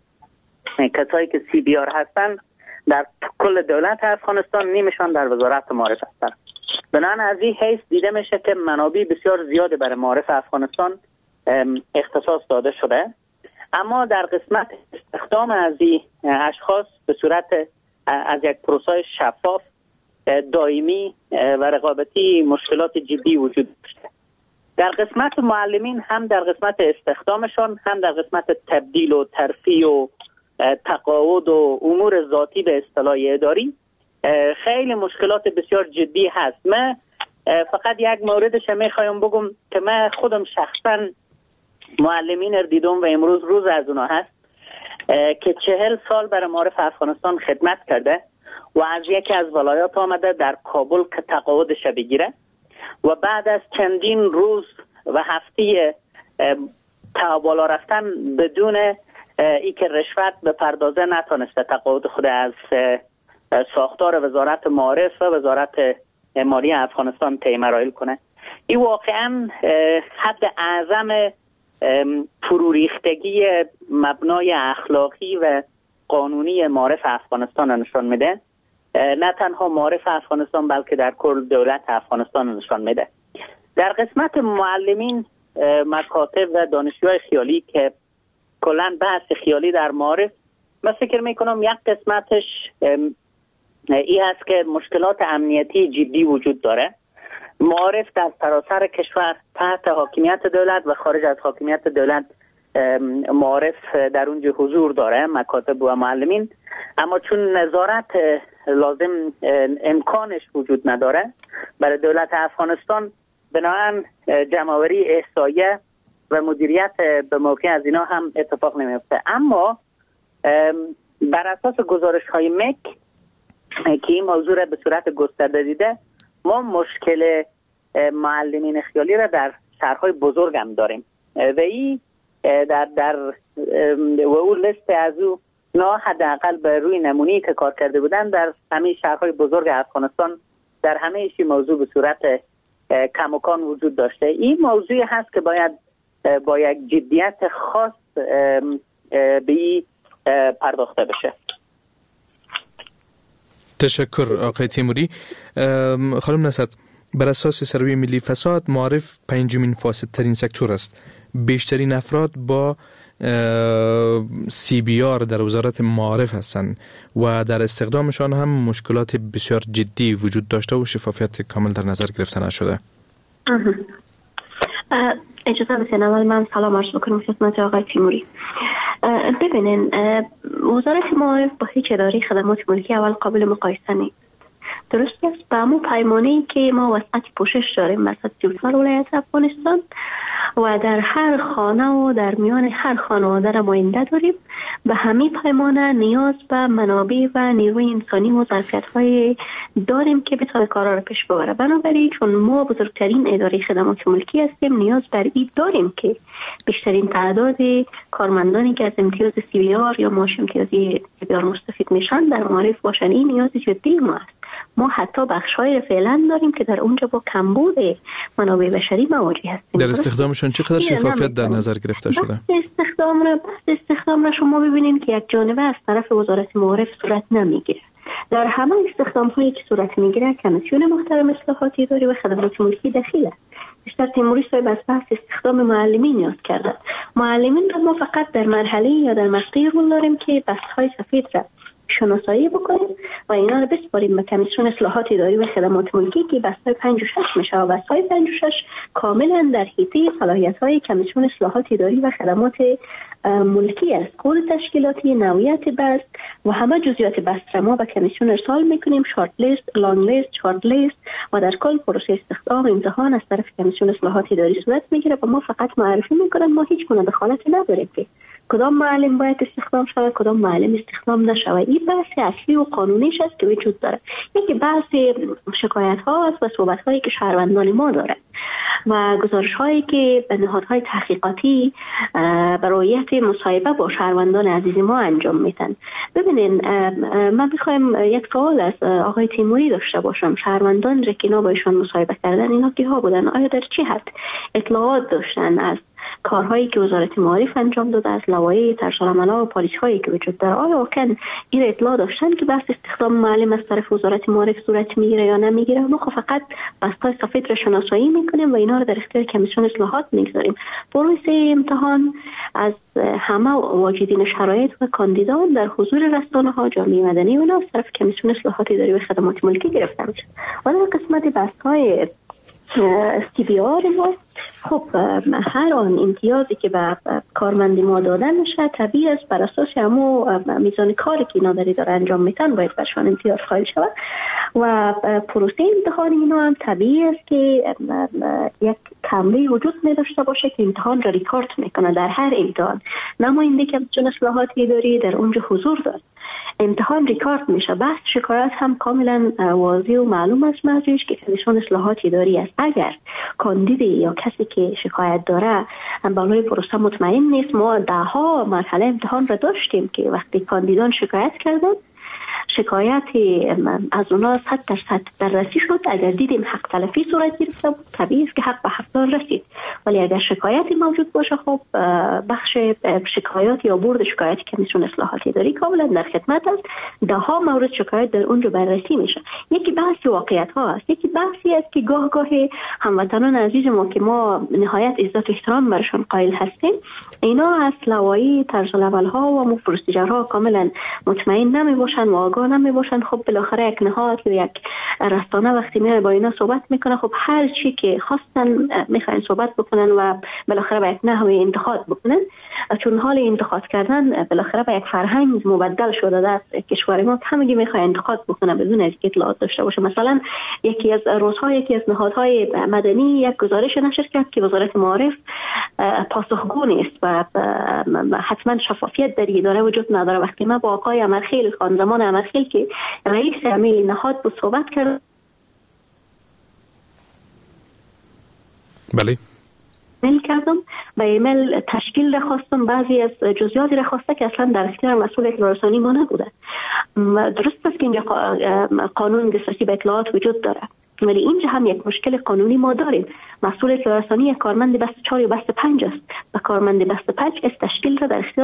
کسایی که CBR هستن در کل دولت افغانستان نیمشان در وزارت معارف هستن. بنابراین از این حیث دیده میشه که منابع بسیار زیاده برای معارف افغانستان اختصاص داده شده، اما در قسمت استخدام از این اشخاص به صورت از یک پروسه شفاف دائمی و رقابتی مشکلات جدی وجود داشته. در قسمت معلمین هم در قسمت استخدامشان، هم در قسمت تبدیل و ترفیع و تقاعد و امور ذاتی به اصطلاح اداری خیلی مشکلات بسیار جدی هست. من فقط یک موردش میخوایم بگم که من خودم شخصا معلمین رو دیدم و امروز روز از اونا هست که 40 سال برای معارف افغانستان خدمت کرده و از یکی از ولایات آمده در کابل که تقاعدش بگیره و بعد از چندین روز و هفته بالا رفتن بدون ای که رشوت به پردازه نتونسته تقاعد خود از ساختار وزارت معارف و وزارت مالی افغانستان طی مراحل کنه. این واقعا حد اعظم فروریختگی مبنای اخلاقی و قانونی معارف افغانستان نشان میده. نه تنها معارف افغانستان بلکه در کل دولت افغانستان نشان میده. در قسمت معلمین، مکاتب و دانشجوهای خیالی که کلن بحث خیالی در معارف، من فکر میکنم یک قسمتش این هست که مشکلات امنیتی جدی وجود داره. معارف در سراسر کشور تحت حاکمیت دولت و خارج از حاکمیت دولت معارف در اونجا حضور داره، مکاتب و معلمین، اما چون نظارت لازم امکانش وجود نداره برای دولت افغانستان، بنابراین جمع‌آوری احصایه و مدیریت به موقع از اینا هم اتفاق نمیفته. اما بر اساس گزارش‌های مک که این موضوع را به صورت گسترده دیده، ما مشکل معلمین خیالی را در شهرهای بزرگ هم داریم و این در و اون لیست از او نه حداقل به روی نمونه‌ای که کار کرده بودن در همه شهرهای بزرگ افغانستان در همه ایشی موضوع به صورت کماکان وجود داشته. این موضوعی هست که باید با یک جدیت خاص به این پرداخته بشه. تشکر آقای تیموری. خانم نصرت، بر اساس سروی ملی فساد معارف پنجمین فاسدترین سکتور است. بیشترین افراد با CBR در وزارت معارف هستند و در استخدامشان هم مشکلات بسیار جدی وجود داشته و شفافیت کامل در نظر گرفته نشده. اجازه بدین اول من سلام عرض بکنم خدمت آقای تیموری. ببینین وزارت معارف با هیچ اداره خدمات ملکی اول قابل مقایسه نیست. درست است، به همون پیمانه‌ای که ما وسط پوشش داریم وسط 34 ولایت افغانستان و در هر خانه و در میان هر خانواده نماینده داریم، به همین پیمانه نیاز به منابع و نیروی انسانی و ظرفیت‌های داریم که بتونه کارا رو پیش ببره. بنابراین چون ما بزرگترین اداره خدمات ملکی هستیم، نیاز بر این داریم که بیشترین تعداد کارمندانی که از امتیاز CBR یا معاش امتیازی CBR مستفید میشن در معارف باشن. این نیاز جدی ما است. ما حتی بخش‌های فعلا داریم که در اونجا با کمبود منابع بشری مواجه هستیم. در استخدامشون چقدر شفافیت در نظر گرفته شده؟ استخدام را شما ببینین که یک جانبه از طرف وزارت معارف صورت نمیگیره. در همه استخدام‌هایی که صورت میگیره کمیسیون محترم اصلاحات اداری و خدمات ملکی دخیل است. بیشتر تیموری صاحب از بحث استخدام معلمین یاد کردن. معلمین را ما فقط در مرحله یا در مقطعی رول داریم که بست‌های سفید را شناسایی بکنیم و اینا رو بسپاریم به کمیسیون اصلاحات اداری و خدمات ملکی که بست‌های 5 و 6 میشه و بست‌های 5 و 6 کاملا در حیطه صلاحیت‌های کمیسیون اصلاحات اداری و خدمات ملکی است. کد تشکیلاتی، نوعیت بست و همه جزئیات بست را ما به کمیسیون ارسال میکنیم، شارت لیست، لانگ لیست، شارت لیست و در کل پروسه استخدام امتحان از طرف کمیسیون اصلاحات اداری صورت میگیره و ما فقط معرفی میکنیم. ما هیچ گونه دخالت نداریم که کدام معلم باید استخدام شود، کدام معلم استخدام نشود. این بحث اصلی و قانونیش است که وجود داره. یکی بحث شکایت ها است و صحبت هایی که شهروندان ما داره و گزارش هایی که به نهادهای تحقیقاتی برایت مصاحبه با شهروندان عزیز ما انجام میدن. ببینین من میخوایم یک سوال از آقای تیموری داشته باشم. شهروندان را که اینا با ایشان مصاحبه کردن، اینا کیها بودن؟ آیا در چه حد اطلاعات داشتن از کارهایی که وزارت معارف انجام داده، از لوایح طرزالعمل‌ها و پالیسی‌هایی که وجود داره؟ آیا واقعا این اطلاع داشتن که بحث استخدام معلم از طرف وزارت معارف صورت میگیره یا نمیگیره؟ ما فقط بست‌های سفید را شناسایی میکنیم و اینا رو در اختیار کمیسیون اصلاحات میگذاریم. پروسه امتحان از همه واجدین شرایط و کاندیدان در حضور رسانه‌ها، جامعه مدنی و از طرف کمیسیون اصلاحات اداری و خدمات ملکی گرفته میشه. و در قسمت بست‌های CBR ما خب هر آن امتیازی که به کارمند ما داده میشه طبیعی است بر اساس همو میزان کاری که اینا داره انجام میتن باید برشان امتیاز قائل شود و پروسه امتحان اینا هم طبیعی است که یک کمره وجود نداشته باشه که امتحان را ریکارد میکنه. در هر امتحان نماینده کمیسیون اصلاحات اداری در اونجا حضور داره، امتحان ریکارد میشه. بحث شکایت هم کاملا واضح و معلوم است مرجعش که کمیسیون اصلاحات اداری است. اگر کاندید یا کسی که شکایت داره بالای پروسه مطمئن نیست، ما 10 مرحله امتحان را داشتیم که وقتی کاندیدان شکایت کردن، شکایت از اونا 100% بررسی شد. اگر دیدیم حق تلفی صورت گرفته بود، طبیعی است که حق به حقدار رسید. ولی اگر شکایتی موجود باشه، خب بخش شکایات یا بورد شکایت کمیسیون اصلاحات اداری کاملا در خدمت است. 10 مورد شکایت در اونجا بررسی میشه. یکی بحث واقعیت ها است، یکی بحثی است که گاه هموطنان عزیز ما که ما نهایت عزت و احترام برشان قائل هستیم، اینا از لوایح طرزالعمل ها و پروسیجرها کاملا مطمئن نمی باشن و آگاه نمی باشن. خب بالاخره یک نهاد یا یک رسانه وقتی میاد با اینا صحبت میکنه، خب هر چی که خواستن میخواین صحبت بکنن و بالاخره به یک نحوه انتقاد بکنن، چون حال انتقاد کردن بالاخره به یک فرهنگ مبدل شده است. کشور ما همگی میخواد انتقاد بکنه بدون از اطلاعات داشته باشه. مثلا یکی از روزها یکی از نهادهای مدنی یک گزارش نشر کرد که وزارت معارف پاسخگو نیست و حتما شفافیت در اداره وجود نداره. وقتی ما با آقای امرخیل، خان زمان امرخیل که رئیس همین نهاد بود صحبت کرد، بله ایمیل کردم، به ایمیل تشکیل خواستم، بعضی از جزئیاتی را خواسته که اصلا در اختیار مسئول اطلاع رسانی ما نبوده. درست است که اینجا قانون دسترسی به اطلاعات وجود داره، ولی اینجا هم یک مشکل قانونی ما داریم. مسئول اطلاع رسانی یک کارمند بست 4 یا بست 5 است و کارمند بست 5 از تشکیل را در اختیارش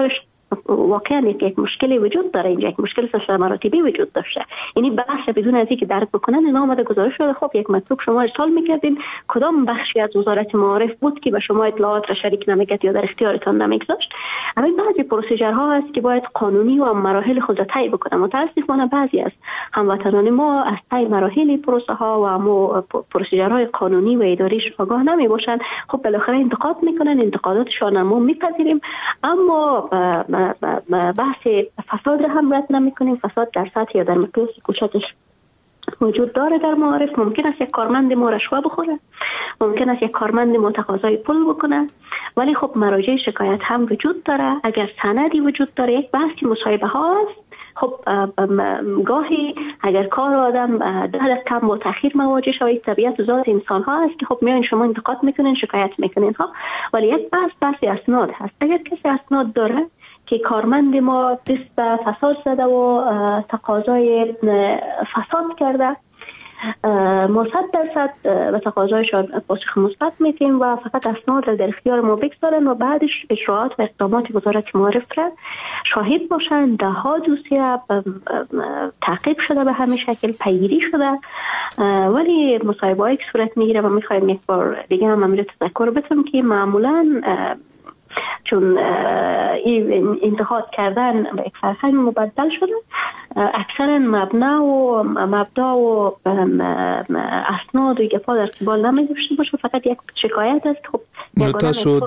واقعا یک مشکلی وجود داره اینجا، یک مشکل سلسله مراتبی وجود داشته. یعنی بحث بدون از اینکه درک بکنن اینا آمده گزارش داده خب یک مطلوب شما ارسال میکردین کدام بخشی از وزارت معارف بود که به شما اطلاعات را شریک نمیکرد یا در اختیارتان نمیگذاشت. اما بعضی پروسیجرها هست که باید قانونی و مراحل خود را طی بکنه. متاسفانه بعضی از هموطنان ما از طی مراحل پروسه ها و پروسیجرهای قانونی و اداریش آگاه نمی باشند. خب بالاخره انتقاد میکنن، انتقاداتشان ما میپذیریم، اما بحث فساد را هم رد نمیکنیم. فساد در سطح یا در مقیاس کوچکش وجود داره در معارف. ممکن است یک کارمند ما رشوه بخوره، ممکن است یک کارمند ما تقاضای پول بکنه، ولی خب مراجع شکایت هم وجود داره. اگر سندی وجود داره، یک بحثی مصاحبه ها است. خب گاهی اگر کار آدم در کم با تأخیر مواجه شوید، طبیعت ذات انسان ها است که خب میایین شما انتقاد میکنین، شکایت میکنین ها، ولی یک بحث اسناد هست. اگر کسی اسناد داره که کارمند ما دست به فساد زده و تقاضای فساد کرده، ما 100% به تقاضایشان پاسخ مثبت میدیم و فقط اسناد را در اختیار ما بگذارن و بعدش اجراءات و اقدامات وزارت معارف را شاهد باشن. ده ها دوسیه تعقیب شده به همین شکل، پیگیری شده، ولی مصاحبه‌ای که صورت میگیره و میخوایم یک بار دیگه هم امیر تذکر بدم که معمولاً چون این انتقاد کردن به یک فرهنگ مبدل شده، اکثرا مبدا و اسناد و گپا در قبال نمی‌داشته باشه، فقط یک شکایت است. خب نتاسو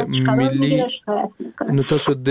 د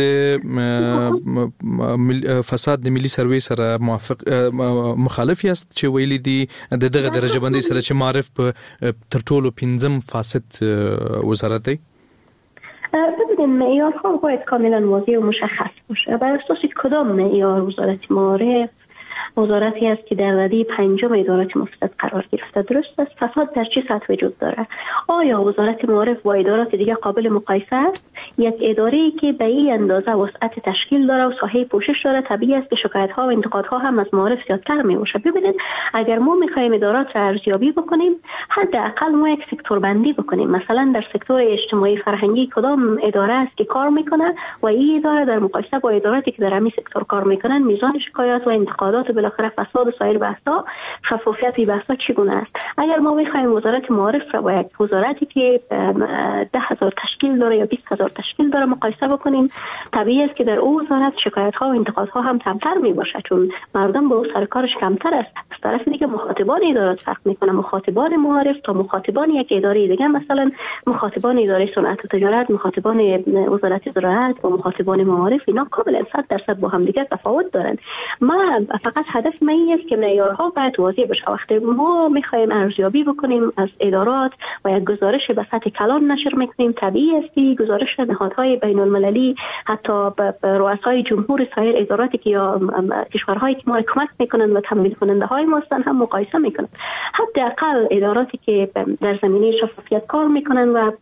فساد د ملي سروې سره مخالف است چې ویلي دي د دغه درجه بندي سره چې معرف تر ټولو 5 فاسد وزارت دی. ببینید معیارها باید کاملا واضح و مشخص باشه. بر اساس کدام معیار وزارت معارف وزارتی است که در رده 5 ادارات مفسد قرار گرفته؟ درست است. فساد در چه سطح وجود داره؟ آیا وزارت معارف با ادارات دیگه قابل مقایسه است؟ یک اداره‌ای که به این اندازه وسعت تشکیل داره و ساحه پوشش داره، طبیعی است که شکایت‌ها و انتقادها هم از معارف زیادتر میشه. ببینید اگر ما می‌خوایم ادارات را ارزیابی بکنیم، حداقل ما یک سکتور بندی بکنیم. مثلا در سکتور اجتماعی فرهنگی کدام اداره است که کار میکنه و این اداره در مقایسه با اداراتی که در همین سکتور کار میکنن میزان شکایات و انتقادات و بالاخره فساد و سایر بحث‌ها، شفافیت این بحث‌ها چگونه است؟ اگر ما می‌خوایم وزارت معارف را با یک وزارتی که 10,000 تشکیل داره یا 20,000 تشکیل داره مقایسه بکنیم، طبیعی است که در اون وزارت شکایت‌ها و انتقادها هم کمتر میباشه، چون مردم با سر کارش کمتر است. از طرف دیگه مخاطبان ادارات فرق میکنه. مخاطبان معارف تا مخاطبان یک اداره دیگه، مثلا مخاطبان اداره صنعت و تجارت، مخاطبان وزارت زراعت و مخاطبان معارف، اینا کاملا 100% با هم دیگه تفاوت دارن. ما فقط هدف ما این است که معیارها باید واضح باشه. وقتی ما میخوایم ارزیابی بکنیم از ادارات و یک گزارش به سطح کلان نشر میکنیم، طبیعی است که گزارش نهادهای بین المللی، حتی به رؤسای جمهور سایر اداراتی که یا کشورهایی که ما کمک میکنن و تمویل کننده های ما هستن هم مقایسه میکنن. حداقل اداراتی که در زمینه شفافیت کار میکنن و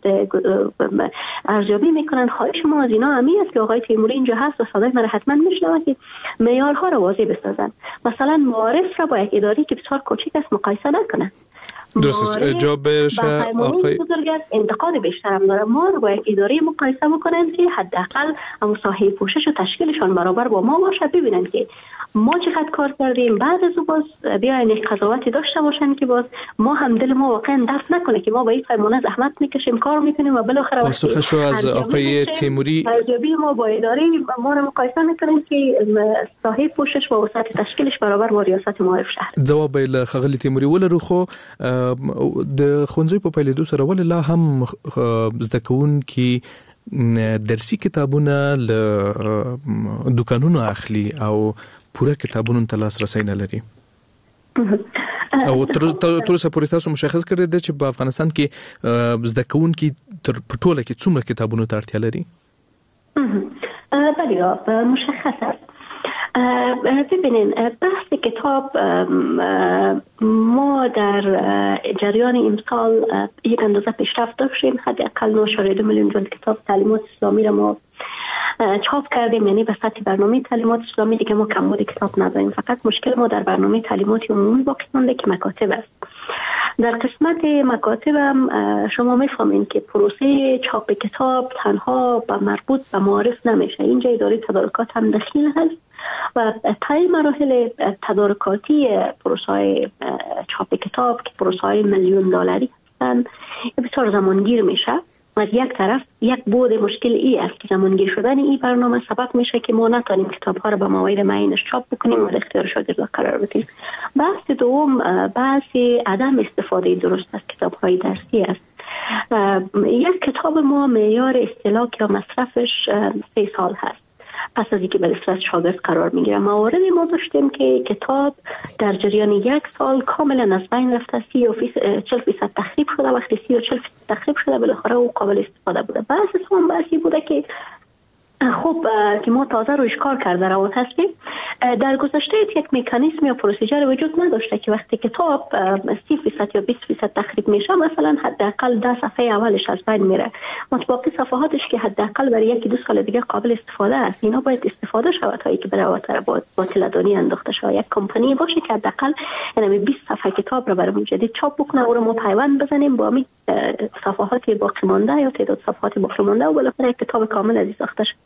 ارزیابی میکنن، خواهش ما از اینا همی است که آقای تیموری اینجا هست و صدای من حتما میشنوه که معیارها رو واضح بسازن. مثلا معارف را با یک اداری که بسیار کوچیک است مقایسه نکنن. درست است. جوابش آقای بزرگست انتقاد بیشتر هم داره. ما رو با یک اداره مقایسه بکنن که حداقل هم ساحه پوشش و تشکیلشان برابر با ما باشه، ببینن که ما چقدر کار کردیم، بعد از اون باز بیاین یک قضاوتی داشته باشن که باز ما هم دل ما واقعا دفع نکنه که ما با این فرمانه زحمت میکشیم، کار میکنیم و بالاخره پاسخش رو از آقای تیموری ارزیابی ما با اداره ما رو مقایسه میکنیم که ساحه پوشش و وسعت تشکیلش برابر با ریاست معارف شهر. جواب له خغلی تیموری ولرو خو د خونځي په پیلېدو سره ول لا هم زده کوونکي درسي کتابونه له دکانونو اخلي او پوره کتابونو ته لاسرسي نه لري. او تر اوسه پورې تاسو مشخص کړی دی چې په افغانستان کې زده کوونکي تر ټوله کې څومره کتابونو ته اړتیا لري؟ بله مشخص است. ببینین بحث کتاب ما در جریان امسال یک اندازه پیشرفت داشتیم. حداقل 9.2 میلیون جلد کتاب تعلیمات اسلامی را ما چاپ کردیم، یعنی به سطح برنامه تعلیمات اسلامی دیگه ما کمبود کتاب نداریم. فقط مشکل ما در برنامه تعلیمات عمومی باقی مونده که مکاتب است. در قسمت مکاتب هم شما میفهمین که پروسه چاپ کتاب تنها مربوط به معارف نمیشه. اینجا اداره تدارکات هم دخیل هست و طی مراحل تدارکاتی پروسه چاپ کتاب که پروسه میلیون دلاری هستن بسیار زمانگیر میشه. از یک طرف یک بود مشکل ای است که زمانگیر شدن این برنامه سبب میشه که ما نتونیم کتاب ها را به مواعید معینش چاپ بکنیم و اختیار شاگرد قرار بدیم. بحث دوم بحث عدم استفاده درست از کتاب های درسی است. یک کتاب ما معیار استهلاک یا مصرفش 3 سال هست. پس از اینکه به دسترس شاگرد قرار میگیره. مواردی ما داشتیم که کتاب در جریان 1 سال کاملا از بین رفته 40% تخریب شده. وقتی 30 و 40% تخریب شده بالاخره او قابل استفاده بوده. بحثی بوده که خب که ما تازه روش کار کرده روان هستیم. در گذشته یک مکانیزم یا پروسیجر وجود نداشته که وقتی کتاب 30% یا 20% تخریب میشه مثلا حداقل 10 صفحه اولش از بین میره. باقی صفحاتش که حداقل برای 1-2 سال دیگه قابل استفاده است اینا باید استفاده شود تا اینکه برای باطلدانی انداخته شود. یک کمپانی باشه که حداقل یعنی 20 صفحه کتاب رو برای جدید چاپ بکنه او رو ما پیوند بزنیم با می صفحات باقی مانده یا تعداد صفحات باقی مانده و بالاخره کتاب کامل از ساخته شد.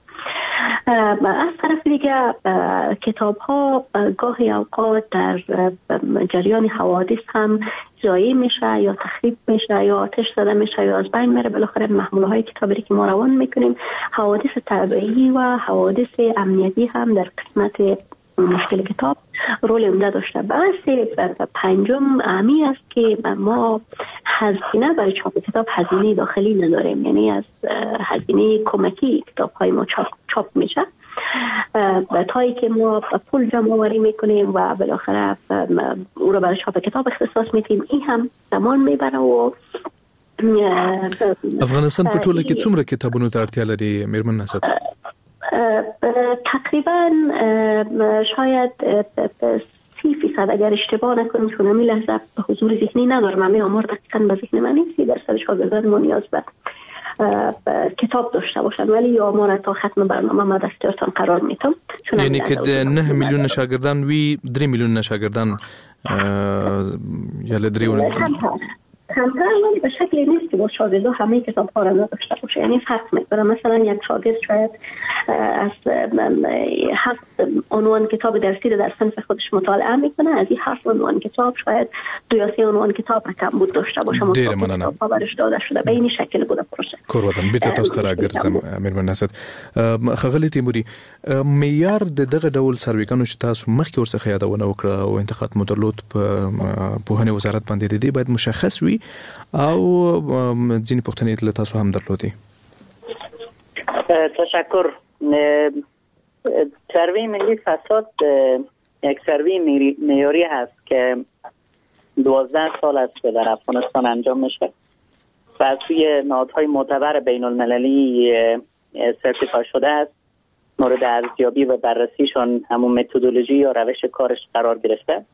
از طرف دیگه کتاب ها گاهی اوقات در جریان حوادث هم ضایع میشه یا تخریب میشه یا آتش زده میشه یا از بین میره. بالاخره محموله های کتابی که ما روان میکنیم حوادث طبیعی و حوادث امنیتی هم در قسمت مشکل کتاب رول عمده داشته. بحث پنجم امی است که ما هزینه برای چاپ کتاب هزینه داخلی نداریم. یعنی از هزینه کمکی کتاب های ما چاپ میشه تایی که ما پول جمع آوری میکنیم و بالاخره او رو برای چاپ کتاب اختصاص میدیم. این هم زمان میبره و افغانستان په ټوله کې څومره کتابونو ته اړتیا لري میرمن نصرت؟ تقریبا شاید 30% اگر اشتباه نکنم چون همی لحظه به حضور ذهنی ندارم. همه آمار دقیقا به ذهن من نیست. 30% شاگردان ما نیاز به کتاب داشته باشن ولی آمار تا ختم برنامه ما دستورتان قرار میتم. یعنی که 9 میلیون شاگردان وی 3 میلیون شاگردان یا لدریون کمتر ولی به شکلی نیست که با شاگرد همه کتاب ها را نداشته باشه. یعنی فرق میکنه. مثلا یک شاگرد شاید از 7 عنوان کتاب درسی رو در صنف خودش مطالعه میکنه. از این 7 عنوان کتاب شاید 2 یا 3 عنوان کتاب کم بود داشته باشه. ډیر مننه. کتاب ها برش داده شده به این شکل بوده پروسه. کوروتن بیت تاسو ته راګرځم میرمن نصرت. خغلی تیموري معیار د دغه ډول سرویکانو چې تاسو مخکې ورڅخه یادونه وکړه او انتقاد مدرلود په پوهنې وزارت باندې د دې باید مشخص وي او ځینې پوښتنې له تاسو هم درلودې. تشکر. سروی ملی فساد یک سروی معیاری هست که 12 سال است که در افغانستان انجام میشه و از سوی نهادهای معتبر بین المللی سرتیفای شده است. مورد ارزیابی و بررسیشون همون متدولوژی یا روش کارش قرار گرفته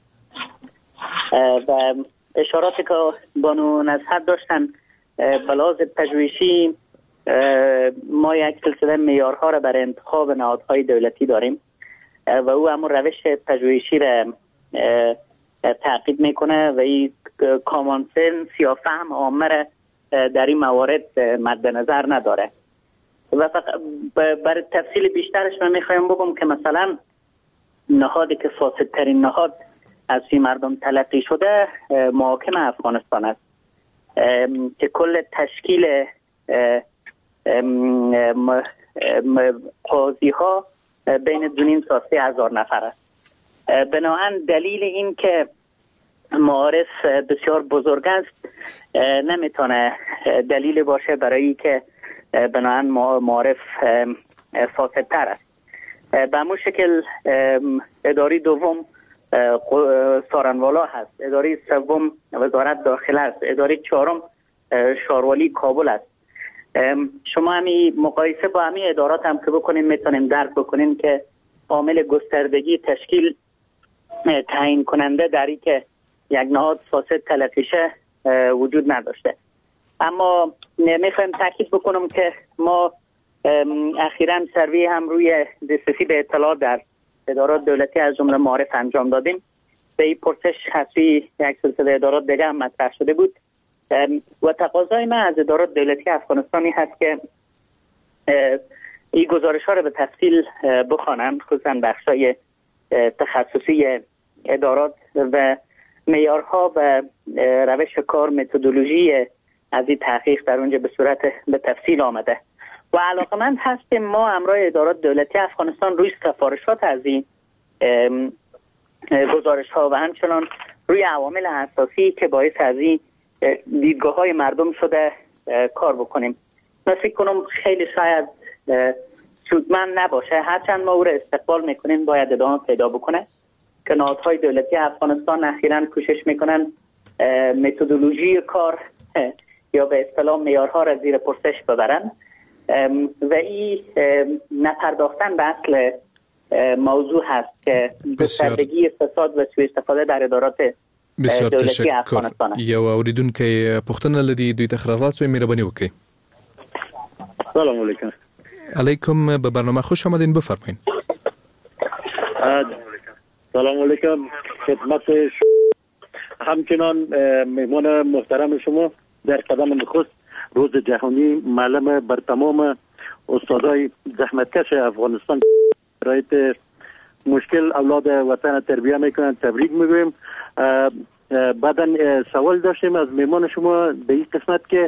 و اشاراتی که بانو نصرت داشتن بلاز پژوهشی ما یک سلسله معیارها را برای انتخاب نهادهای دولتی داریم و او همون روش پژوهشی را تعقیب میکنه و این کامن سنس یا فهم عامه را در این موارد مد نظر نداره. و برای تفصیل بیشترش من میخوایم بگم که مثلا نهادی که فاسدترین نهاد از این مردم تلقی شده محاکم افغانستان است که کل تشکیل قاضی ها بین 2.5 تا 3,000 نفر است. بنابراین دلیل این که معارف بسیار بزرگ است نمیتونه دلیل باشه برای که بنابراین معارف فاسدتر است. به همون شکل اداره دوم سارنوالا هست، اداره سوم وزارت داخله است، اداره چهارم شاروالی کابل است. شما همی مقایسه با همی ادارات هم که بکنیم میتونیم درک بکنیم که عامل گستردگی تشکیل تعیین کننده در این که یک نهاد فاسد تلقی شه وجود نداشته. اما میخوایم تاکید بکنم که ما اخیراً سروی هم روی دسترسی به اطلاع در ادارات دولتی از جمله معارف انجام دادیم به این پرسش حسی یک سلسله ادارات دیگه هم مطرح شده بود و تقاضای من از ادارات دولتی افغانستانی هست که این گزارش ها رو به تفصیل بخوانند، خصوصا بخشای تخصصی ادارات و معیارها و روش کار، متدولوژی از این تحقیق در اونجا به صورت به تفصیل آمده و علاقمند هستیم ما همراه ادارات دولتی افغانستان روی سفارشات از این گزارش ها و همچنان روی عوامل اساسی که باعث از این دیدگاه های مردم شده کار بکنیم. من فکر کنم خیلی شاید سودمند نباشه، هرچند ما او را استقبال میکنیم باید ادامه پیدا بکنه که نهادهای دولتی افغانستان اخیراً کوشش میکنن متدولوژی کار یا به اصطلاح معیارها را زیر پرسش ببرن و این نپرداختن به اصل موضوع هست که گستردگی فساد و سوء استفاده در ادارات دولتی افغانستان است. یو اوریدونکو پوښتنه لري دوی ته خراغلاست و مهرباني وکړئ. سلام علیکم. علیکم، به برنامه خوش آمدین، بفرمایید. سلام علیکم خدمت همچنان مهمان محترم شما در قدم نخست روز جهانی معلم بر تمام استادای زحمتکش افغانستان برای مشکل اولاد وطن تربیت میکنن تبریک میگویم. بعداً سوال داشتیم از مهمان شما به این قسمت که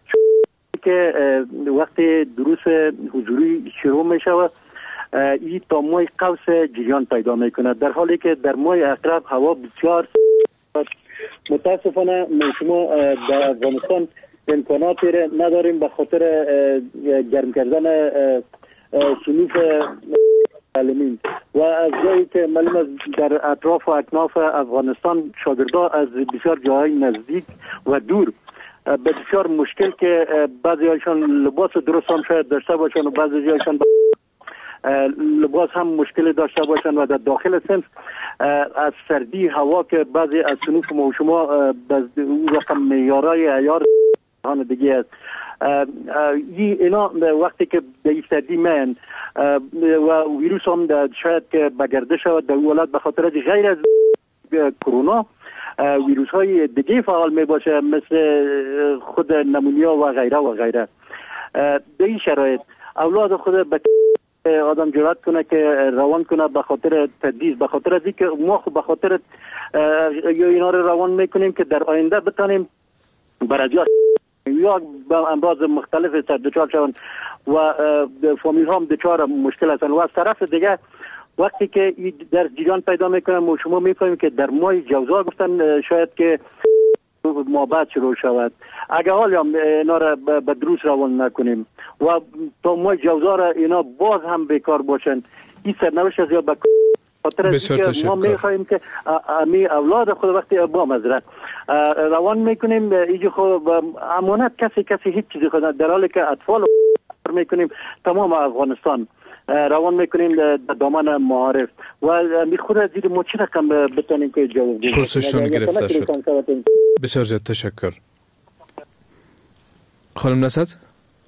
وقتی دروس حضوری شروع میشه این تا ماه قوس جریان پیدا میکنه، در حالی که در ماه اقرب هوا بسیار متاسفانه شما در افغانستان امکاناتی نداریم به خاطر گرم کردن صنوف تعلیمی و از جایی که معلوم است در اطراف و اکناف افغانستان شاگردان از بسیار جاهای نزدیک و دور به بسیار مشکل که بعضی هایشان لباس درست هم شاید داشته باشن و بعضی هایشان لباس هم مشکل داشته باشن و در داخل صنف از سردی هوا که بعضی از صنوف ما و شما به رقم معیارهای عیار دیگه است اینا وقتی که در این سردی من و ویروس هم شاید که بگرده شود در ولایت به خاطر غیر از کرونا ویروس های دیگه فعال می باشه مثل خود نمونیا و غیره و غیره. در این شرایط اولاد خود به آدم جرأت کنه که روان کنه به خاطر تدریس، به خاطر اینکه ما خب به خاطر یا اینا رو روان میکنیم که در آینده بتونیم برای یا به امراض مختلف دچار شوند و فامیل هم دچار مشکل هستند و از طرف دیگه وقتی که در جریان پیدا میکنم و شما میفهمید که در ماه جوزا گفتن شاید که ما بعد شروع شود، اگر حال هم اینا را به دروس روان نکنیم و تا ماه جوزا را اینا باز هم بیکار باشن، این سرنوشت از یا به خاطر ما میخواهیم که امی اولاد خود وقتی با مزرعه روان میکنیم اینجا خود امانت کسی هیچ چیزی خود در حالی که اطفال میکنیم تمام افغانستان روان میکنیم در دامن معارف و می خود از دید ما چی رقم بتانیم که جواب بدیم. پرسشتان گرفته شد. بسیار زیاد تشکر. خانم نصد؟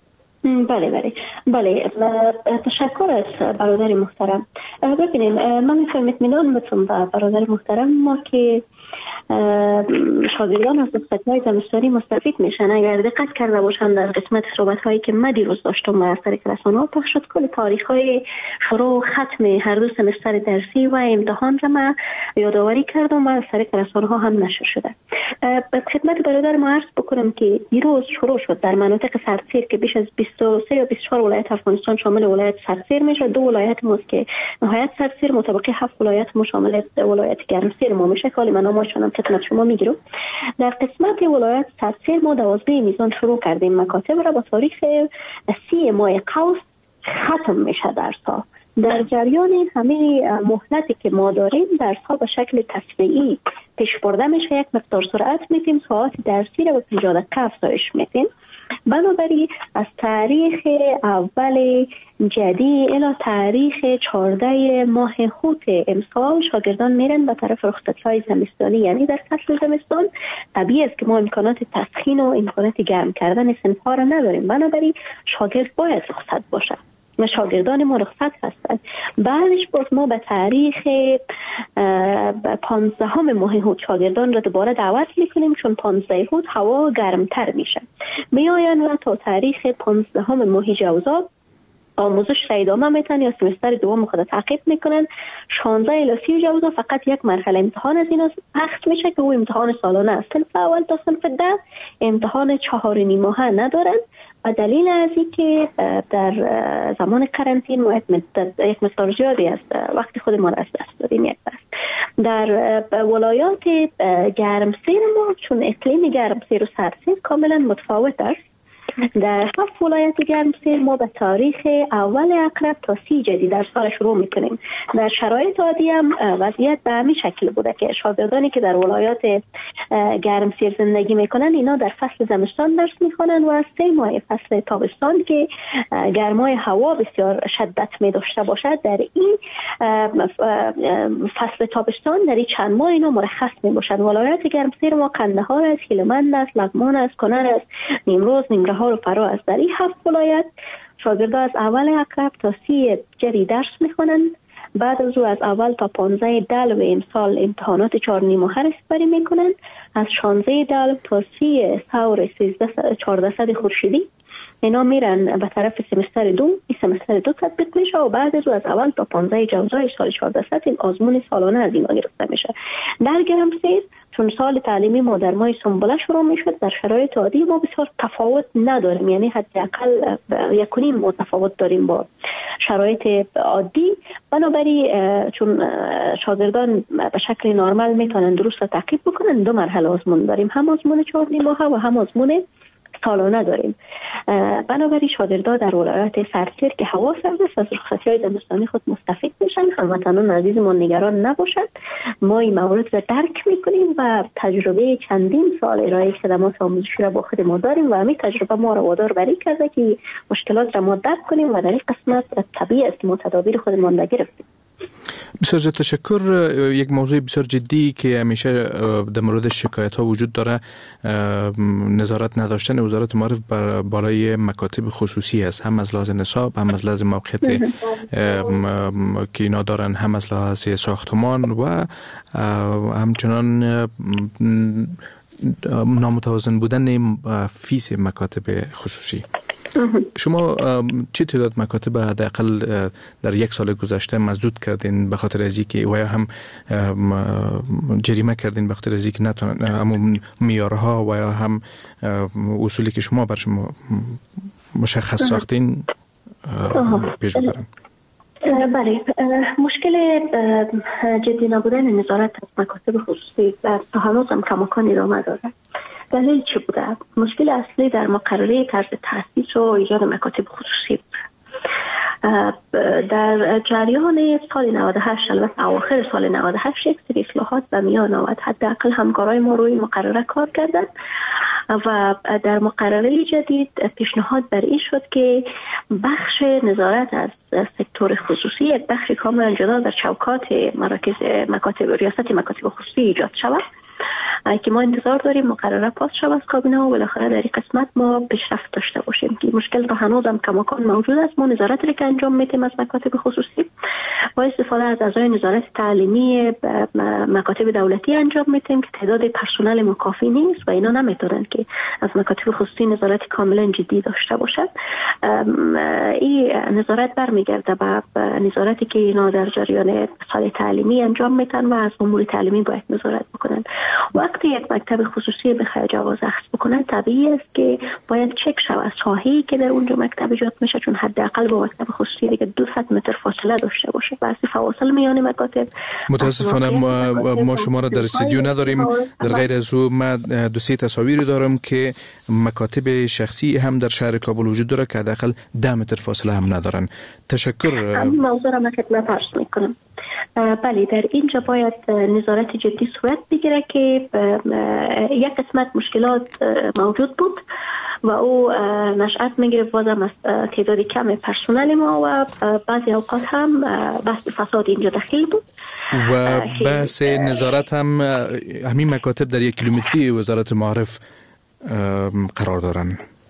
بله تشکر از برادر محترم. ببینیم من میخوام اطمینان بدم به برادر محترم ما که شاگردان از دفترهای زمستانی مستفید میشن. اگر دقت کرده باشند در قسمت صحبت هایی که من دیروز داشتم از طریق رسانه‌ها پخش شد کل تاریخ های شروع ختم هر دو سمستر درسی و امتحان را من یادآوری کردم و از طریق رسانه‌ها هم نشر شده. به خدمت برادر ما عرض بکنم که دیروز شروع شد در مناطق سردسیر که بیش از 23 یا 24 ولایت افغانستان شامل ولایت سردسیر میشه. دو ولایت ماست که نهایت سردسیر مطابق 7 ولایت ما شامل ولایت گرمسیر ما میشه. کلی من نامشون خدمت شما میگیرم. در قسمت ولایت سردسیر ما 12 میزان شروع کردیم مکاتب را با تاریخ 30 ماه قوس ختم میشه درس ها. در جریان همه مهلتی که ما داریم درس ها به شکل تصریعی پیش برده میشه. یک مقدار سرعت میتیم، ساعت درسی را به 50 دقیقه افزایش میتیم. بنابراین از تاریخ اول جدی الی تاریخ 14 ماه خوت امسال شاگردان میرن به طرف رخصتی‌های زمستانی، یعنی در فصل زمستان طبیعی است که ما امکانات تسخین و امکانات گرم کردن صنف‌ها را نداریم. بنابراین شاگرد باید رخصت باشه. شاگردان ما رخصت هستند. بعدش باز ما به تاریخ 15 ماه هود شاگردان را دوباره دعوت میکنیم، چون 15 هود هوا گرمتر میشه. میآیند و تا تاریخ 15 ماه جوزا آموزش را ادامه میتن یا سمستر دوم خود تعقیب میکنن. 16 الی 30 جوزا فقط یک مرحله امتحان از اینا پخش میشه که او امتحان سالانه است. صنف اول تا صنف 10 امتحان 4.5 ماهه ندارن و دلیل از این که در زمان قرنطینه ما یک مقدار زیادی از وقت خود ما را از دست دادیم. یک بس در ولایات گرمسیر ما چون اقلیم گرمسیر و سردسیر کاملا متفاوت است، در 7 ولایت گرمسیر ما به تاریخ اول اکرب تا 30 جدید در سال شروع میکنیم. در شرایط عادی هم وضعیت به همین شکل بوده که شاگردانی که در ولایات گرمسیر زندگی میکنن اینا در فصل زمستان درس میخوانن و 3 ماه فصل تابستان که گرمای هوا بسیار شدت می داشته باشد در این فصل تابستان در این چند ماه اینا مرخص می باشد. ولایت گرمسیر ما قندهار است، هلمند است، لغمان است، کنر است، نیمروز، نمرهار و فرا است. در این 7 ولایت شاگردان از اول اکرب تا 30 جدید درس میخوانند. بعد از او از اول تا 15 دلو امسال امتحانات 4.5 ماهه را سپری میکنند. از 16 دلو تا 30 ثور 14 خورشیدی اینا میرن به طرف سمستر 2. این سمستر 2 تطبیق میشه و بعد از اول تا 15 جوزای سال 14 این آزمون سالانه از اینا گرفته میشه. در گرمسیر چون سال تعلیمی ما در ماه سنبله شروع میشد، در شرایط عادی ما بسیار تفاوت نداریم، یعنی حداقل 1.5 ماه تفاوت داریم با شرایط عادی. بنابراین چون شاگردان به شکل نرمال میتونن دروس را تعقیب بکنن، 2 مرحله آزمون داریم، هم آزمون 4.5 ماهه و هم آزمون سالانه داریم. بنابراین شاگردان در ولایت سردسیر که هوا سرد است از رخصتی‌های زمستانی خود مستفید میشن. هموطنان عزیزمون نگران نباشد، ما این موارد را درک میکنیم و تجربه چندین سال ارائه خدمات آموزشی را با خود ما داریم و همین تجربه ما را وادار بر این کرده که مشکلات را ما درک کنیم و در این قسمت طبیعی است ما تدابیر خودمان را گرفتیم. بسیار تشکر. یک موضوع بسیار جدی که همیشه در مورد شکایت ها وجود داره نظارت نداشتن وزارت معارف بالای مکاتب خصوصی است، هم از لحاظ نصاب، هم از لحاظ موقعیت که اینا دارن، هم از لحاظ ساختمان و همچنان نامتوازن بودن فیس مکاتب خصوصی. شما چه تعداد مکاتب حداقل در 1 سال گذشته مسدود کردین به خاطر از اینکه و یا هم جریمه کردین به خاطر از اینکه نتونن همون معیارها و یا هم اصولی که شما بر شما مشخص ساختین پیش ببرن؟ بله، مشکل جدی نبودن نظارت از مکاتب خصوصی تا هنوز هم کماکان ادامه داره. دلیل چی بوده؟ مشکل اصلی در مقرره طرز تأسیس و ایجاد مکاتب خصوصی بود. در جریان سال 98 البته اواخر سال 98 یک سری اصلاحات به میان آمد. حداقل همکارای ما روی مقرره کار کردند و در مقرره جدید پیشنهاد بر این شد که بخش نظارت از سکتور خصوصی یک بخش کاملا جدا در چوکات ریاست مکاتب خصوصی ایجاد شود که ما انتظار داریم مقرره پاس شود از کابینه و بالاخره در این قسمت ما پیشرفت داشته باشیم که مشکل تا هنوز هم کماکان موجود است. ما نظارت را که انجام میدیم از مکاتب خصوصی با استفاده از اعضای نظارت تعلیمی مکاتب دولتی انجام میدیم که تعداد پرسنل مکافی نیست و اینا نمیتونن که از مکاتب خصوصی نظارت کاملا جدی داشته باشد. این نظارت برمیگرده به نظارتی که اینا در جریان سال تعلیمی انجام میدن و از امور تعلیمی باید نظارت بکنن. وقتی یک مکتب خصوصی بخواد جواز اخذ بکنه طبیعی است که باید چک شود ساحه‌ای که در اونجا مکتب ایجاد میشه، چون حداقل با مکتب خصوصی دیگه 200 متر فاصله داشته باشه. بعضی فواصل میان مکاتب متاسفانه ما شما را در استودیو نداریم. در غیر از او من 2-3 تصاویری دارم که مکاتب شخصی هم در شهر کابل وجود داره که حداقل 10 متر فاصله هم ندارن. تشکر. همین موضوع را من خدمت عرض میکنم. بله، در اینجا باید نظارت جدی صورت بگیره که یک قسمت مشکلات موجود بود و او نشأت میگیره بازم از تعداد کم پرسنل ما و بعضی اوقات هم بحث فساد اینجا دخیل بود و بحث نظارت هم همین مکاتب در 1 کیلومتری وزارت معارف قرار دارن.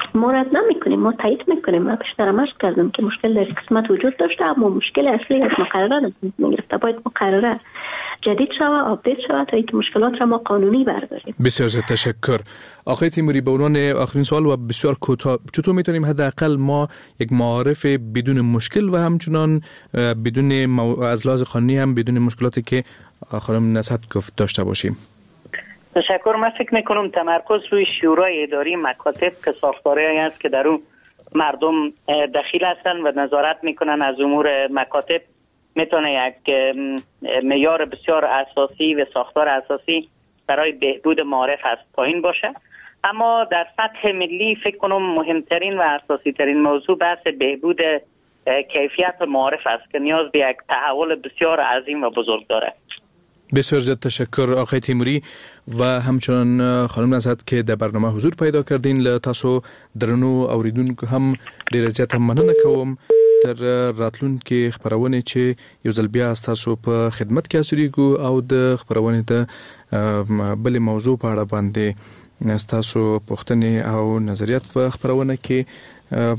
ما رد نمیکنیم، ما تایید میکنیم. من بیشتر عرض کردم که مشکل در قسمت وجود داشته، اما مشکل اصلی از مقرره نگرفته. باید مقرره جدید شود، آپدیت شود تا اینکه مشکلات را ما قانونی برداریم. بسیار زیاد تشکر. آقای تیموری، به عنوان آخرین سوال و بسیار کوتاه، چطور میتونیم حداقل ما یک معارف بدون مشکل و همچنان بدون از لحاظ قانونی هم بدون مشکلاتی که خانم نصحت گفت داشته باشیم؟ تشکر. من فکر میکنم تمرکز روی شورای اداری مکاتب که ساختاری است که در اون مردم دخیل هستند و نظارت میکنن از امور مکاتب، میتونه یک معیار بسیار اساسی و ساختار اساسی برای بهبود معارف از پایین باشه. اما در سطح ملی فکر کنم مهمترین و اساسی ترین موضوع بحث بهبود کیفیت معارف است که نیاز به یک تحول بسیار عظیم و بزرگ داره. بسیار زیاد تشکر آقای تیموری و همچنان خانم نصحت که در برنامه حضور پیدا کردین. له تاسو درنو اوریدونکو هم ډیر زیات مننه کوم. تر راتلونکي خبرونه چې یو ځل بیا تاسو په خدمت کې اسریږو او د خبرونه ته بل موضوع په اړه باندې تاسو پوښتنې او نظریات په خبرونه کې